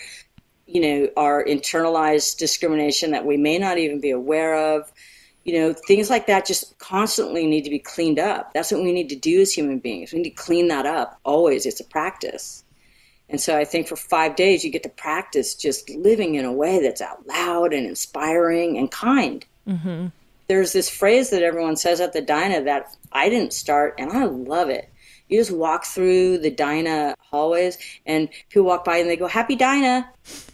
our internalized discrimination that we may not even be aware of. Things like that just constantly need to be cleaned up. That's what we need to do as human beings. We need to clean that up always. It's a practice. And so I think for 5 days, you get to practice just living in a way that's out loud and inspiring and kind. Mm-hmm. There's this phrase that everyone says at the Dinah that I didn't start, and I love it. You just walk through the Dinah hallways and people walk by and they go, Happy Dinah.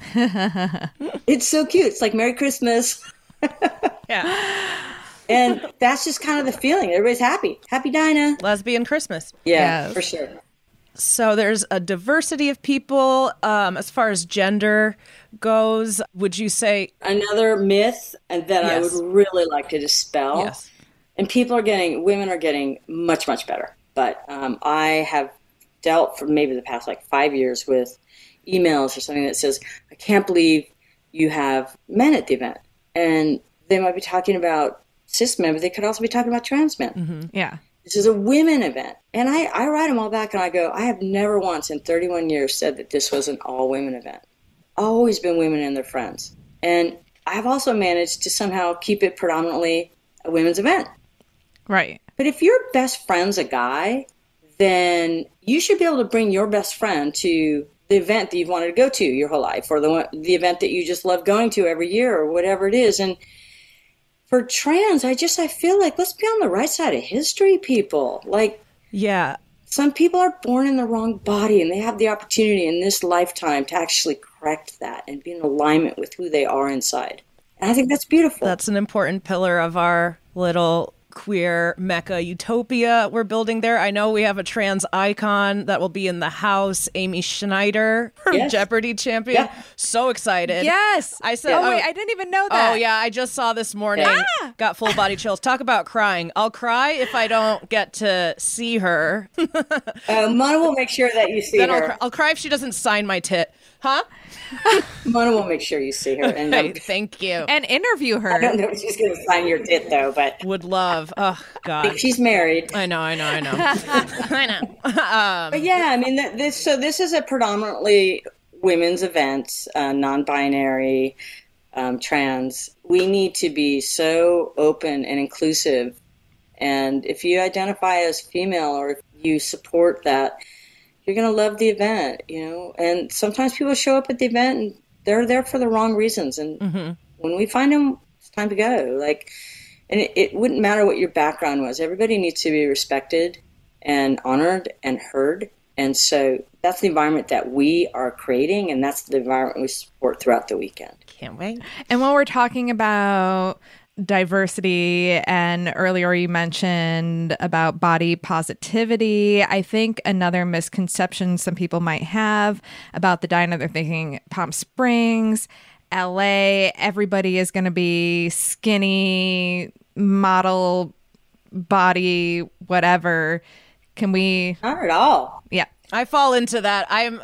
It's so cute. It's like Merry Christmas. Yeah. And that's just kind of the feeling. Everybody's happy. Happy Dinah. Lesbian Christmas. Yeah, for sure. So there's a diversity of people. As far as gender goes, would you say? Another myth that I would really like to dispel. Yes. And women are getting much, much better. But I have dealt for maybe the past 5 years with emails or something that says, I can't believe you have men at the event. And they might be talking about cis men, but they could also be talking about trans men. Mm-hmm. Yeah. This is a women event. And I write them all back and I go, I have never once in 31 years said that this was an all women event. Always been women and their friends. And I've also managed to somehow keep it predominantly a women's event. Right. But if your best friend's a guy, then you should be able to bring your best friend to the event that you've wanted to go to your whole life, or the event that you just love going to every year, or whatever it is. And for trans, I feel like let's be on the right side of history, people. Yeah. Some people are born in the wrong body, and they have the opportunity in this lifetime to actually correct that and be in alignment with who they are inside. And I think that's beautiful. That's an important pillar of our little queer Mecca utopia we're building there. I know we have a trans icon that will be in the house, Amy Schneider, Jeopardy champion. Yeah. So excited. Yes. I said, wait, I didn't even know that. Oh yeah, I just saw this morning. Got full body chills. Talk about crying. I'll cry if I don't get to see her. Mona will make sure that you see her. I'll cry if she doesn't sign my tit. Huh? Mona will make sure you see her. And thank you. And interview her. I don't know if she's going to sign your tit, though, but would love. Oh, God. I think she's married. I know. I know. But yeah, I mean, this is a predominantly women's event, non-binary, trans. We need to be so open and inclusive. And if you identify as female or if you support that, you're going to love the event, And sometimes people show up at the event and they're there for the wrong reasons. And when we find them, it's time to go. And it wouldn't matter what your background was. Everybody needs to be respected and honored and heard. And so that's the environment that we are creating, and that's the environment we support throughout the weekend. Can't wait. And when we're talking about diversity, and earlier you mentioned about body positivity, I think another misconception some people might have about the diner, they're thinking Palm Springs, LA, everybody is going to be skinny, model, body, whatever. Can we? Not at all. Yeah. I fall into that. I've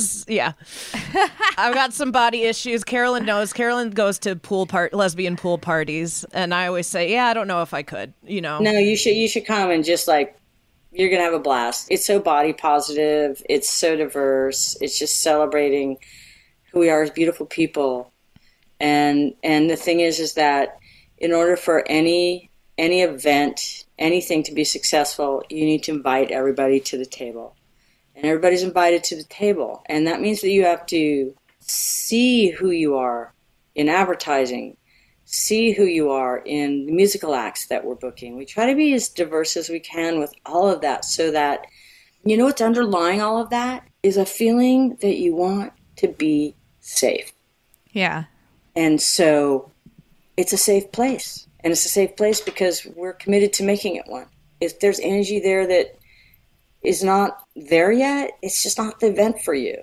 got some body issues. Carolyn knows. Carolyn goes to lesbian pool parties, and I always say, I don't know if I could, No, you should come and just you're going to have a blast. It's so body positive. It's so diverse. It's just celebrating who we are as beautiful people. And the thing is that in order for any event, anything to be successful, you need to invite everybody to the table. And everybody's invited to the table. And that means that you have to see who you are in advertising, see who you are in the musical acts that we're booking. We try to be as diverse as we can with all of that so that, what's underlying all of that is a feeling that you want to be safe. Yeah. And so it's a safe place. And it's a safe place because we're committed to making it one. If there's energy there that is not there yet, it's just not the event for you.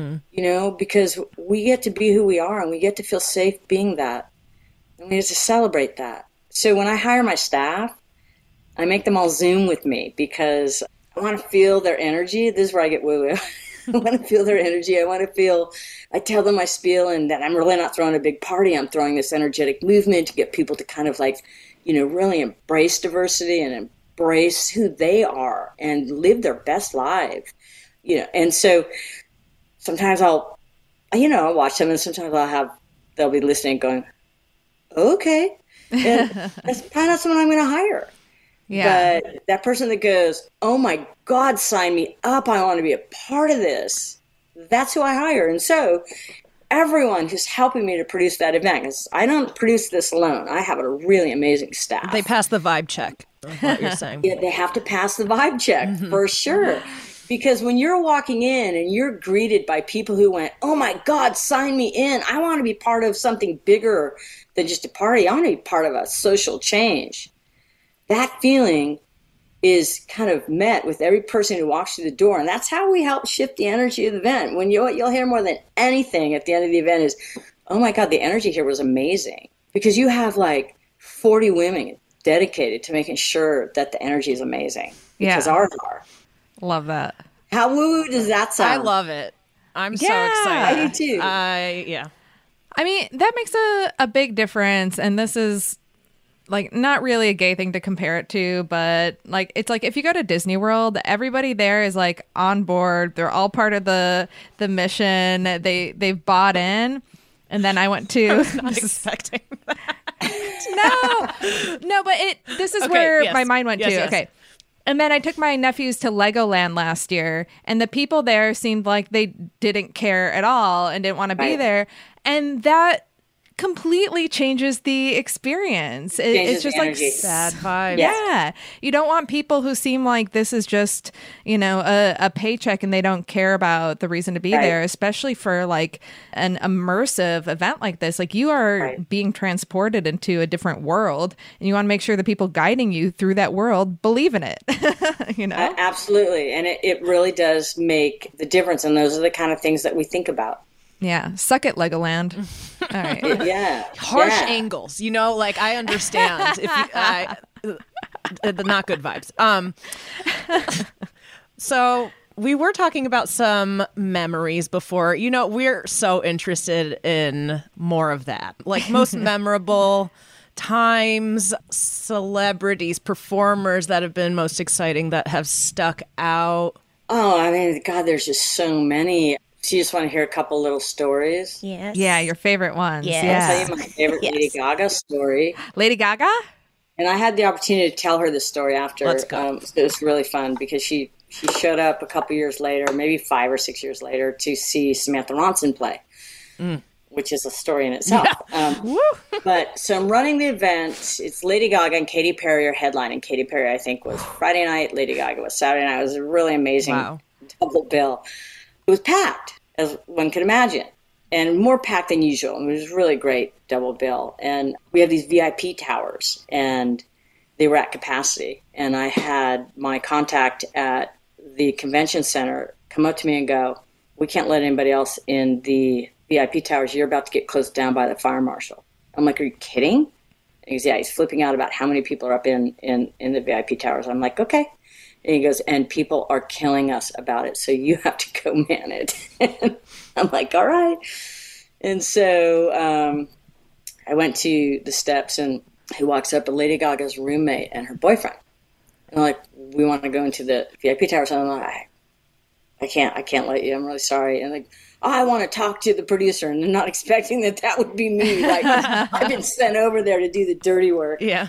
Because we get to be who we are and we get to feel safe being that. And we get to celebrate that. So when I hire my staff, I make them all Zoom with me because I want to feel their energy. This is where I get woo-woo. I want to feel their energy. I tell them my spiel and that I'm really not throwing a big party. I'm throwing this energetic movement to get people to kind of really embrace diversity and embrace who they are and live their best life, And so sometimes I'll watch them and sometimes they'll be listening going, okay. And that's probably not someone I'm going to hire. Yeah. But that person that goes, oh my God, sign me up. I want to be a part of this. That's who I hire. And so everyone who's helping me to produce that event, because I don't produce this alone. I have a really amazing staff. They pass the vibe check, is what you're saying. Yeah, they have to pass the vibe check for sure. Because when you're walking in and you're greeted by people who went, oh my God, sign me in. I want to be part of something bigger than just a party. I want to be part of a social change. That feeling is kind of met with every person who walks through the door. And that's how we help shift the energy of the event. When you'll hear more than anything at the end of the event is, oh my God, the energy here was amazing. Because you have 40 women dedicated to making sure that the energy is amazing. Because ours are. Love that. How woo does that sound? I love it. I'm so excited. I do too. I mean, that makes a big difference. And this is not really a gay thing to compare it to, but it's if you go to Disney World, everybody there is on board. They're all part of the mission. They've bought in. And then I went to I was not expecting that. No, but this is where my mind went to. Yes. Okay. And then I took my nephews to Legoland last year, and the people there seemed like they didn't care at all and didn't want to be there. And that completely changes the experience. It's just sad vibes. Yeah. You don't want people who seem like this is just, a paycheck and they don't care about the reason to be there, especially for an immersive event like this. You are being transported into a different world, and you want to make sure the people guiding you through that world believe in it. Absolutely. And it really does make the difference. And those are the kind of things that we think about. Yeah. Suck it, Legoland. All right. Yeah. Harsh angles. I understand. The not good vibes. So we were talking about some memories before. You know, we're so interested in more of that. Like most memorable times, celebrities, performers that have been most exciting that have stuck out. Oh, I mean, God, there's just so many. So you just want to hear a couple little stories? Yes. Yeah, your favorite ones. Yes. Yeah. I'll tell you my favorite Lady Gaga story. Lady Gaga? And I had the opportunity to tell her this story after. Let's go. So it was really fun because she showed up a couple years later, maybe 5 or 6 years later, to see Samantha Ronson play, which is a story in itself. But so I'm running the event. It's Lady Gaga and Katy Perry are headlining. Katy Perry, I think, was Friday night. Lady Gaga was Saturday night. It was a really amazing double bill. It was packed, as one could imagine, and more packed than usual. It was a really great double bill. And we have these VIP towers, and they were at capacity. And I had my contact at the convention center come up to me and go, "We can't let anybody else in the VIP towers. You're about to get closed down by the fire marshal." I'm like, "Are you kidding?" And he goes, "Yeah." He's flipping out about how many people are up in the VIP towers. I'm like, "Okay." And he goes, "And people are killing us about it, so you have to go man it." And I'm like, "All right." And so I went to the steps, and he walks up, a Lady Gaga's roommate and her boyfriend. And I'm like, "We want to go into the VIP towers." And I'm like, I can't let you. I'm really sorry. And like, "Oh, I want to talk to the producer," and they're not expecting that would be me. Like, I've been sent over there to do the dirty work. Yeah.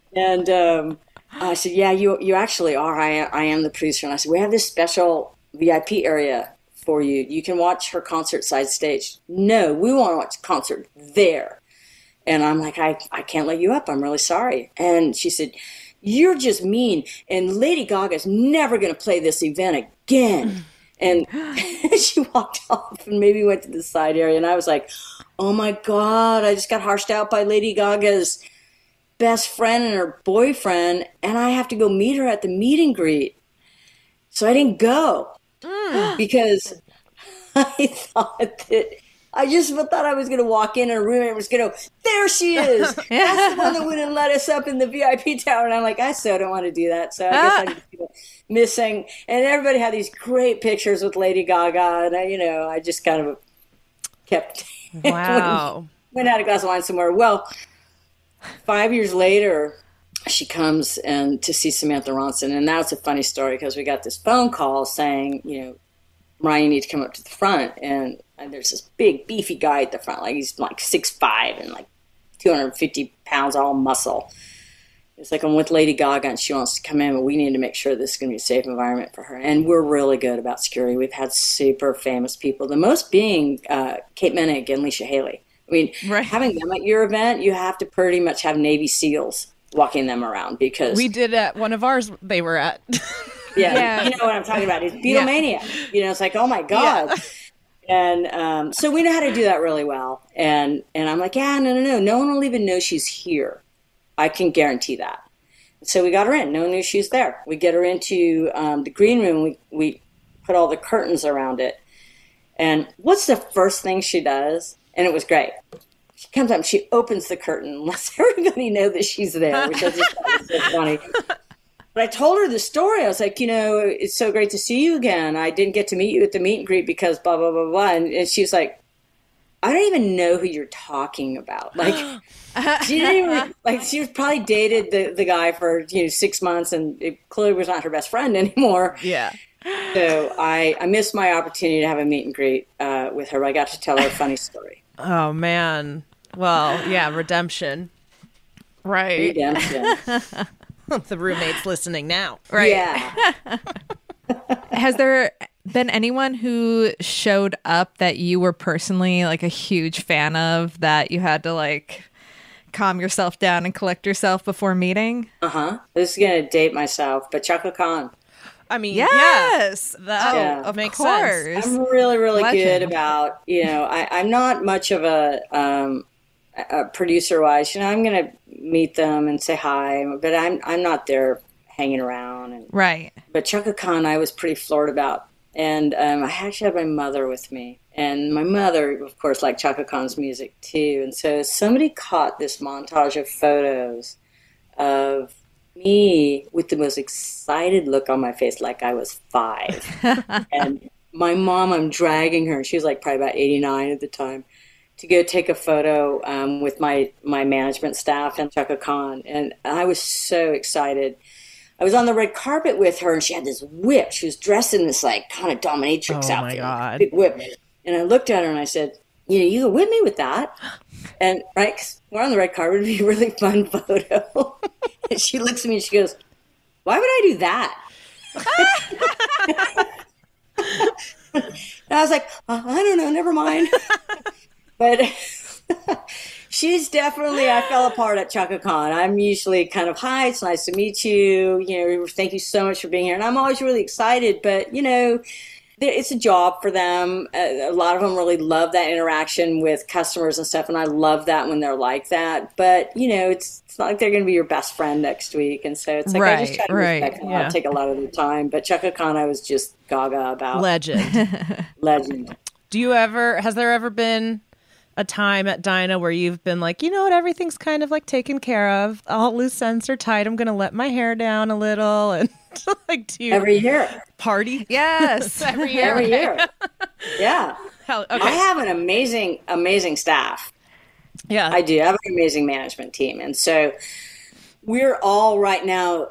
And I said, "Yeah, you actually are. I am the producer." And I said, "We have this special VIP area for you. You can watch her concert side stage." "No, we want to watch the concert there." And I'm like, I can't let you up. I'm really sorry." And she said, "You're just mean. And Lady Gaga's never going to play this event again." And she walked off and maybe went to the side area. And I was like, oh my God, I just got harshed out by Lady Gaga's best friend and her boyfriend. And I have to go meet her at the meet and greet. So I didn't go because I thought that I just thought I was going to walk in a room and it was going to, "There she is. That's the one that wouldn't let us up in the VIP tower." And I'm like, I so don't want to do that. So I guess I'm missing. And everybody had these great pictures with Lady Gaga. And I just kind of kept, Wow. went out a glass of wine somewhere. Well, 5 years later, she comes to see Samantha Ronson. And that's a funny story because we got this phone call saying, "Mariah, you need to come up to the front." And there's this big, beefy guy at the front. Like, he's like 6'5" and like 250 pounds, all muscle. It's like, "I'm with Lady Gaga and she wants to come in, but we need to make sure this is going to be a safe environment for her." And we're really good about security. We've had super famous people, the most being Kate Moennig and Alicia Haley. I mean, having them at your event, you have to pretty much have Navy SEALs walking them around because... We did at one of ours they were at. Yeah, you know what I'm talking about. It's Beatlemania. It's like, oh my God. Yeah. And so we know how to do that really well. And I'm like, yeah, no. No one will even know she's here. I can guarantee that. So we got her in. No one knew she was there. We get her into the green room. We put all the curtains around it. And what's the first thing she does? And it was great. She comes up and she opens the curtain and lets everybody know that she's there, which I just thought was so funny. But I told her the story. I was like, "It's so great to see you again. I didn't get to meet you at the meet and greet because blah, blah, blah, blah." And she was like, "I don't even know who you're talking about." Like, she didn't even, like, she was probably dated the guy for, 6 months and it clearly was not her best friend anymore. Yeah. So I missed my opportunity to have a meet and greet with her. I got to tell her a funny story. Oh, man. Well, yeah, redemption. Right. Redemption. The roommate's listening now. Right. Yeah. Has there been anyone who showed up that you were personally like a huge fan of that you had to like calm yourself down and collect yourself before meeting? This is going to date myself, but Chaka Khan. I mean, yes, that of makes course. sense. I'm really, really good about, I'm not much of a producer-wise. I'm going to meet them and say hi, but I'm not there hanging around. Right. But Chaka Khan, I was pretty floored about. And I actually had my mother with me. And my mother, of course, liked Chaka Khan's music, too. And so somebody caught this montage of photos of me with the most excited look on my face, like I was 5. And my mom, I'm dragging her, and she was like probably about 89 at the time, to go take a photo with my management staff and Chaka Khan. And I was so excited. I was on the red carpet with her, and she had this whip. She was dressed in this like kind of dominatrix outfit. Oh my God. Big whip. And I looked at her and I said, you can whip me with that. And right, 'cause we're on the red carpet, it'd be a really fun photo. And she looks at me and she goes, why would I do that? And I was like, I don't know, never mind. But she's definitely, I fell apart at Chaka Khan. I'm usually kind of, hi, it's nice to meet you. Thank you so much for being here. And I'm always really excited, but, it's a job for them. A lot of them really love that interaction with customers and stuff, and I love that when they're like that. But, it's not like they're going to be your best friend next week. And so it's like, I just try to respect them. I'll take a lot of their time. But Chaka Khan, I was just gaga about. Legend. Legend. Has there ever been a time at Dinah where you've been like, you know what, everything's kind of like taken care of. All loose ends are tight. I'm going to let my hair down a little. And like, do you every year party? Yes. Every year. Every year. Yeah. Okay. I have an amazing staff. Yeah. I do. I have an amazing management team. And so we're all right now,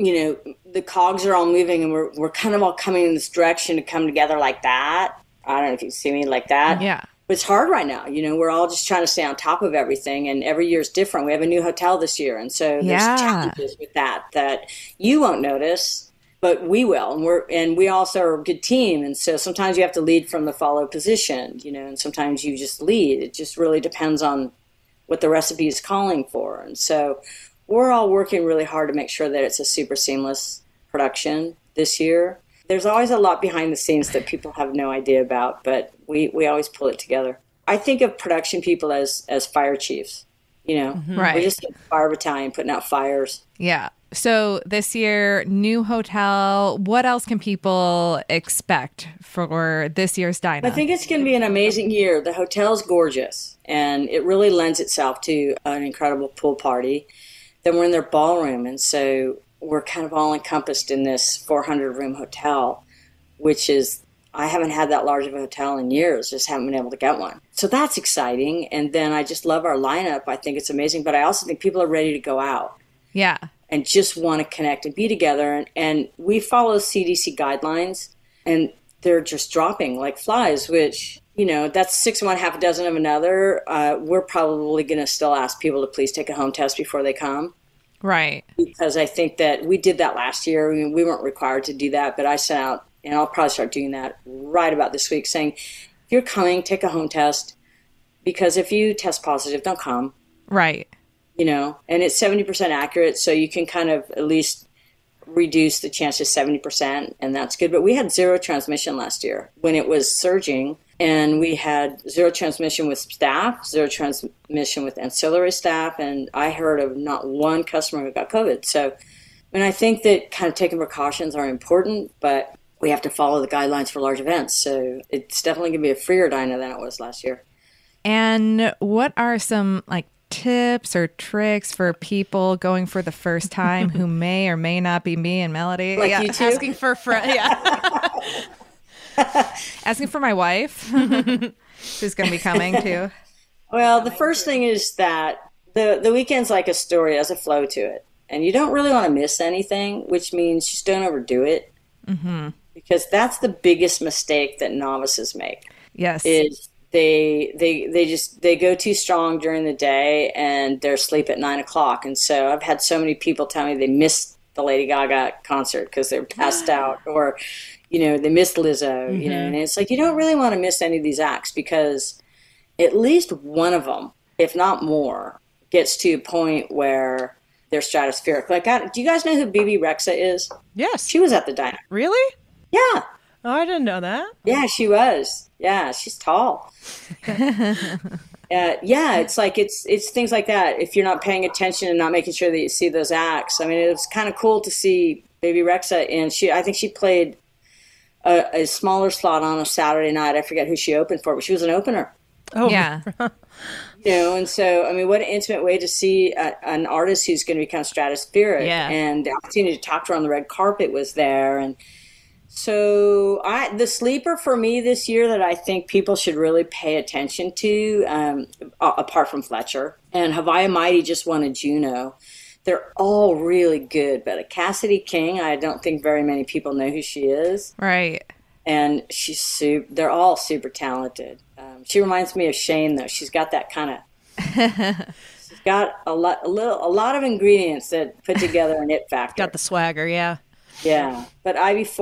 the cogs are all moving, and we're kind of all coming in this direction to come together like that. I don't know if you see me like that. Yeah. But it's hard right now. We're all just trying to stay on top of everything, and every year is different. We have a new hotel this year, and so there's challenges with that you won't notice, but we will. And we also are a good team, and so sometimes you have to lead from the follow position, and sometimes you just lead. It just really depends on what the recipe is calling for. And so we're all working really hard to make sure that it's a super seamless production this year. There's always a lot behind the scenes that people have no idea about, but we always pull it together. I think of production people as fire chiefs, Right. We're just a fire battalion putting out fires. Yeah. So this year, new hotel. What else can people expect for this year's Dinah? I think it's going to be an amazing year. The hotel's gorgeous, and it really lends itself to an incredible pool party. Then we're in their ballroom, and so we're kind of all encompassed in this 400-room hotel, which is, I haven't had that large of a hotel in years, just haven't been able to get one. So that's exciting. And then I just love our lineup. I think it's amazing. But I also think people are ready to go out. Yeah. And just want to connect and be together. And we follow CDC guidelines, and they're just dropping like flies, which, that's 6 of one, half a dozen of another. We're probably going to still ask people to please take a home test before they come. Right. Because I think that we did that last year. We weren't required to do that, but I sent out, and I'll probably start doing that right about this week, saying, if you're coming, take a home test, because if you test positive, don't come. Right. And it's 70% accurate, so you can kind of at least reduce the chance to 70%, and that's good. But we had 0 transmission last year when it was surging, and we had 0 transmission with staff, 0 transmission with ancillary staff, and I heard of not one customer who got COVID. So, I think that kind of taking precautions are important, but we have to follow the guidelines for large events. So it's definitely going to be a freer Dinah than it was last year. And what are some tips or tricks for people going for the first time who may or may not be me and Melody? Like you two? Asking for friends. Yeah. Asking for my wife, who's going to be coming too. Well, the first thing is that the weekend's like a story, has a flow to it. And you don't really want to miss anything, which means just don't overdo it. Mm-hmm. Because that's the biggest mistake that novices make. Yes. Is they go too strong during the day and they're asleep at 9:00. And so I've had so many people tell me they missed the Lady Gaga concert because they were passed out, or they missed Lizzo. Mm-hmm. And it's like, you don't really want to miss any of these acts, because at least one of them, if not more, gets to a point where they're stratospheric. Do you guys know who Bebe Rexha is? Yes. She was at the Dinah. Really? Yeah. Oh, I didn't know that. Yeah, she was. Yeah, she's tall. It's like it's things like that. If you're not paying attention and not making sure that you see those acts. It was kind of cool to see Bebe Rexha, and I think she played a smaller slot on a Saturday night. I forget who she opened for, but she was an opener. Oh, yeah. And so, I mean, what an intimate way to see an artist who's going to become stratospheric. Yeah. And the opportunity to talk to her on the red carpet was there. And so the sleeper for me this year that I think people should really pay attention to, apart from Fletcher, and Hawaii Mighty just won a Juno. They're all really good, but Cassidy King, I don't think very many people know who she is. Right. And they're all super talented. She reminds me of Shane, though. She's got that kind of... she's got a lot of ingredients that put together an it factor. Got the swagger, yeah. Yeah, but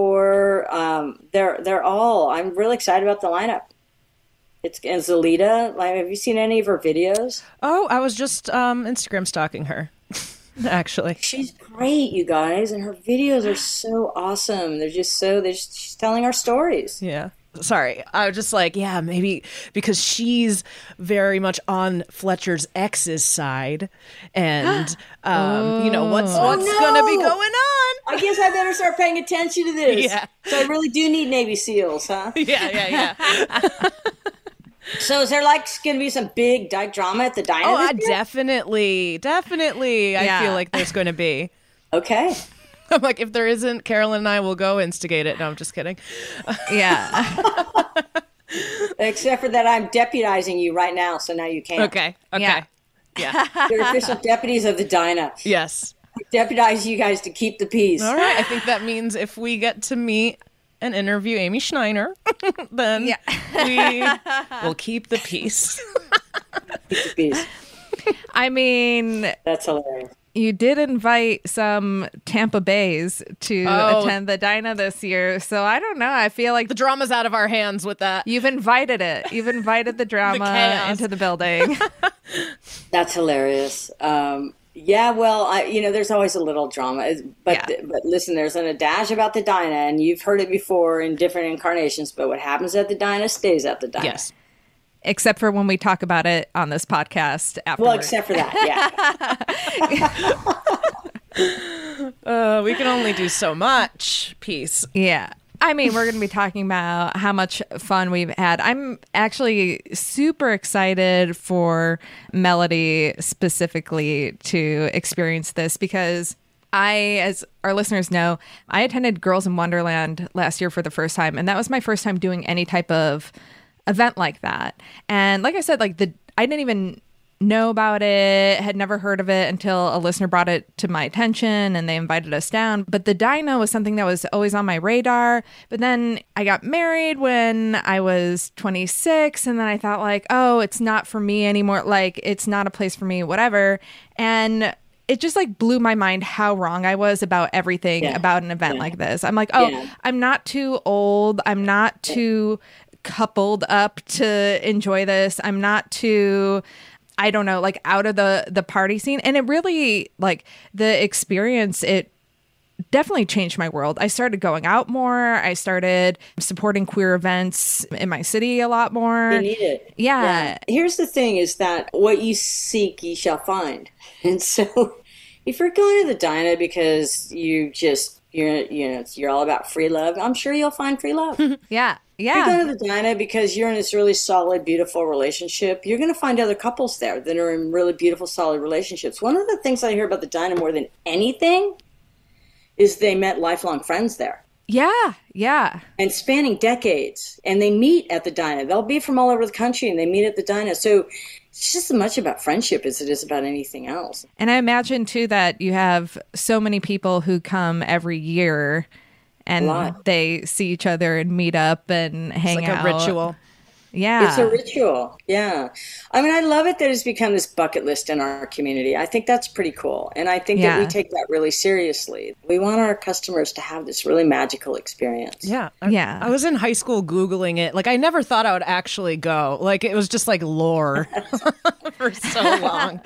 IV4, they're all. I'm really excited about the lineup. And Zelita, have you seen any of her videos? Oh, I was just Instagram stalking her, actually. She's great, you guys, and her videos are so awesome. She's telling our stories. Yeah. Sorry, I was just like, yeah, maybe because she's very much on Fletcher's ex's side, and what's gonna be going on? I guess I better start paying attention to this. Yeah. So I really do need Navy SEALs, huh? Yeah. So is there going to be some big dyke drama at the diner? Oh, definitely. I feel like there's going to be. Okay. I'm like, if there isn't, Carolyn and I will go instigate it. No, I'm just kidding. Yeah. Except for that I'm deputizing you right now, so now you can't. Okay. Yeah. You're official deputies of the Dinah. Yes. I deputize you guys to keep the peace. All right. I think that means if we get to meet and interview Amy Schneider, then we will keep the peace. Keep the peace. I mean... That's hilarious. You did invite some Tampa Bays to attend the Dinah this year, so I don't know. I feel like the drama's out of our hands with that. You've invited it. You've invited the drama into the building. That's hilarious. Yeah, well, there's always a little drama, but listen, there's an adage about the Dinah, and you've heard it before in different incarnations. But what happens at the Dinah stays at the Dinah. Yes. Except for when we talk about it on this podcast afterwards. Well, except for that, yeah. We can only do so much. Peace. Yeah. I mean, we're going to be talking about how much fun we've had. I'm actually super excited for Melody specifically to experience this because as our listeners know, I attended Girls in Wonderland last year for the first time, and that was my first time doing any type of event like that. And like I said, I didn't even know about it, had never heard of it until a listener brought it to my attention and they invited us down. But the Dinah was something that was always on my radar. But then I got married when I was 26, and then I thought it's not for me anymore. It's not a place for me, whatever. And it just blew my mind how wrong I was about everything about an event like this. I'm like, I'm not too old. I'm not too coupled up to enjoy this. I'm not too, I don't know, out of the party scene. And it really, the experience, it definitely changed my world. I started going out more. I started supporting queer events in my city a lot more. You need it. Yeah. Here's the thing is that what you seek, you shall find. And so if you're going to the Dinah because you're all about free love, I'm sure you'll find free love. Yeah. If you're going to the Dinah because you're in this really solid, beautiful relationship, you're going to find other couples there that are in really beautiful, solid relationships. One of the things I hear about the Dinah more than anything is they met lifelong friends there. Yeah. And spanning decades. And they meet at the Dinah. They'll be from all over the country and they meet at the Dinah. So it's just as much about friendship as it is about anything else. And I imagine, too, that you have so many people who come every year and they see each other and meet up and hang out. It's like a ritual. Yeah. It's a ritual. Yeah. I mean, I love it that it's become this bucket list in our community. I think that's pretty cool. And I think that we take that really seriously. We want our customers to have this really magical experience. Yeah. I was in high school Googling it. I never thought I would actually go. It was just lore for so long.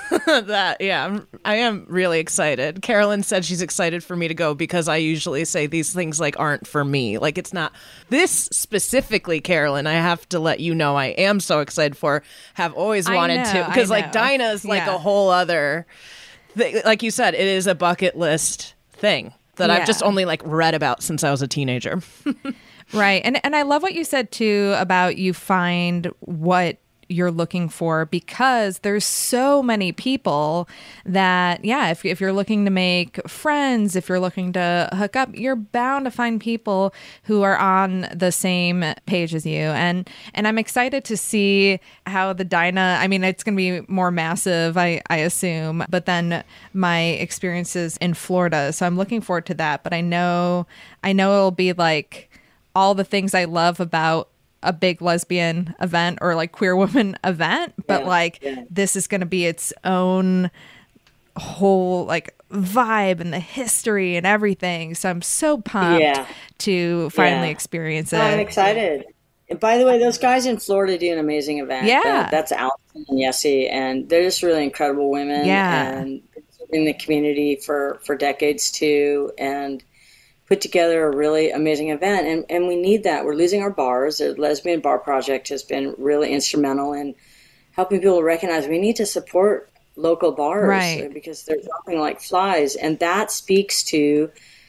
I am really excited. Carolyn said she's excited for me to go because I usually say these things aren't for me. It's not this specifically, Carolyn. I have to let you know I am so excited for, have always wanted to, because Dinah is a whole other thing. Like you said, it is a bucket list thing that I've just only read about since I was a teenager. Right. And I love what you said too about you find what you're looking for, because there's so many people that, if you're looking to make friends, if you're looking to hook up, you're bound to find people who are on the same page as you. And I'm excited to see how the Dinah, I mean, it's going to be more massive, I assume, but then my experiences in Florida. So I'm looking forward to that. But I know it'll be like all the things I love about a big lesbian event or like queer woman event, but this is going to be its own whole like vibe and the history and everything. So I'm so pumped to finally experience it. I'm excited. And by the way, those guys in Florida do an amazing event. Yeah. That's Allison and Yessie, and they're just really incredible women. Yeah. And in the community for decades too, and put together a really amazing event. And we need that. We're losing our bars. The Lesbian Bar Project has been really instrumental in helping people recognize we need to support local bars because they're dropping like flies. And that speaks to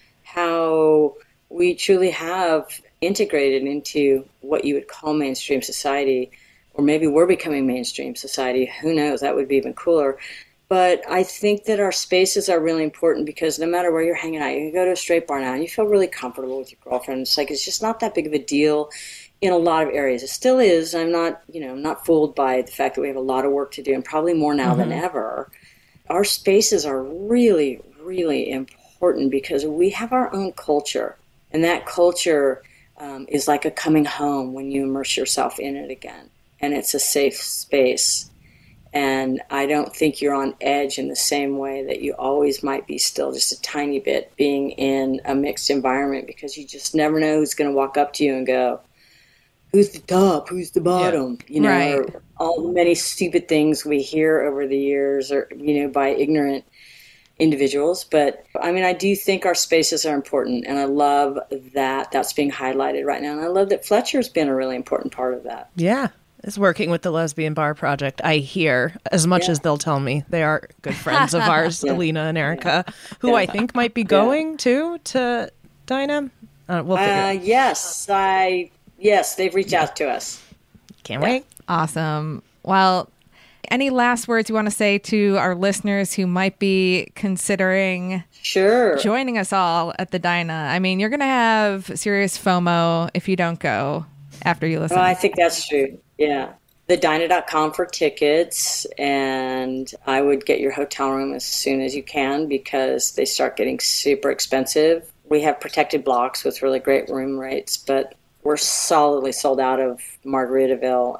how we truly have integrated into what you would call mainstream society, or maybe we're becoming mainstream society. Who knows? That would be even cooler. But I think that our spaces are really important because no matter where you're hanging out, you can go to a straight bar now and you feel really comfortable with your girlfriend. It's like, it's just not that big of a deal in a lot of areas. It still is. I'm not fooled by the fact that we have a lot of work to do, and probably more now than ever. Our spaces are really, really important because we have our own culture, and that culture is like a coming home when you immerse yourself in it again, and it's a safe space. And I don't think you're on edge in the same way that you always might be still just a tiny bit being in a mixed environment, because you just never know who's going to walk up to you and go, who's the top, who's the bottom, or all the many stupid things we hear over the years, or, by ignorant individuals. But I mean, I do think our spaces are important, and I love that that's being highlighted right now. And I love that Fletcher's been a really important part of that. Yeah. Is working with the Lesbian Bar Project. I hear, as much as they'll tell me, they are good friends of ours, Alina and Erica, who I think might be going to Dinah. We'll figure it out. Yes, they've reached out to us. Can't wait. Awesome. Well, any last words you want to say to our listeners who might be considering joining us all at the Dinah? I mean, you're going to have serious FOMO if you don't go after you listen. Well, I think that's true. Yeah. TheDinah.com for tickets, and I would get your hotel room as soon as you can because they start getting super expensive. We have protected blocks with really great room rates, but we're solidly sold out of Margaritaville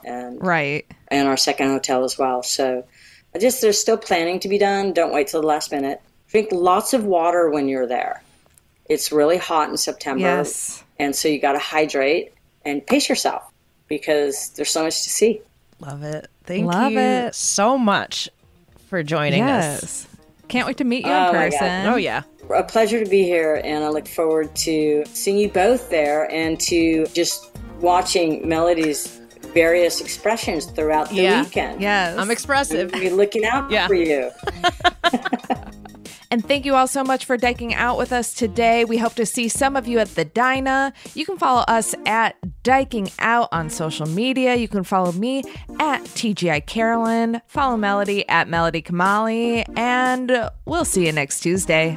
and our second hotel as well. So there's still planning to be done. Don't wait till the last minute. Drink lots of water when you're there. It's really hot in September. Yes. And so you got to hydrate and pace yourself, because there's so much to see. Love it. Thank you so much for joining us. Can't wait to meet you in person. Oh, yeah. A pleasure to be here, and I look forward to seeing you both there and to just watching Melody's various expressions throughout the weekend. Yes. I'm expressive. We'll be looking out for you. And thank you all so much for diking out with us today. We hope to see some of you at the Dinah. You can follow us at Diking Out on social media. You can follow me at TGI Carolyn. Follow Melody at Melody Kamali. And we'll see you next Tuesday.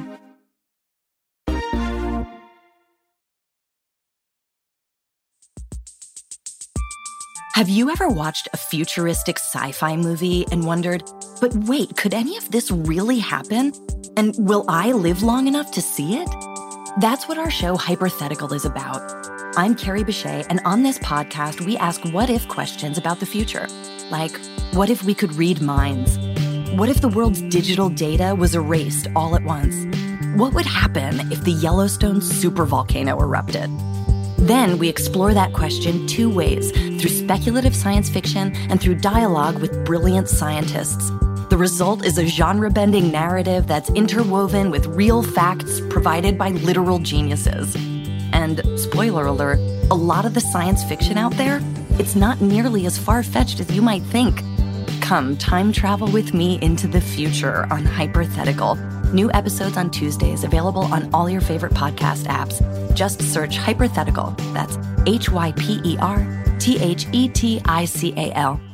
Have you ever watched a futuristic sci-fi movie and wondered, but wait, could any of this really happen? And will I live long enough to see it? That's what our show Hypothetical is about. I'm Carrie Bechet, and on this podcast, we ask what-if questions about the future. Like, what if we could read minds? What if the world's digital data was erased all at once? What would happen if the Yellowstone supervolcano erupted? Then we explore that question two ways, through speculative science fiction and through dialogue with brilliant scientists. The result is a genre-bending narrative that's interwoven with real facts provided by literal geniuses. And, spoiler alert, a lot of the science fiction out there, it's not nearly as far-fetched as you might think. Come time travel with me into the future on Hypothetical. New episodes on Tuesdays, available on all your favorite podcast apps. Just search Hypothetical. That's Hyperthetical.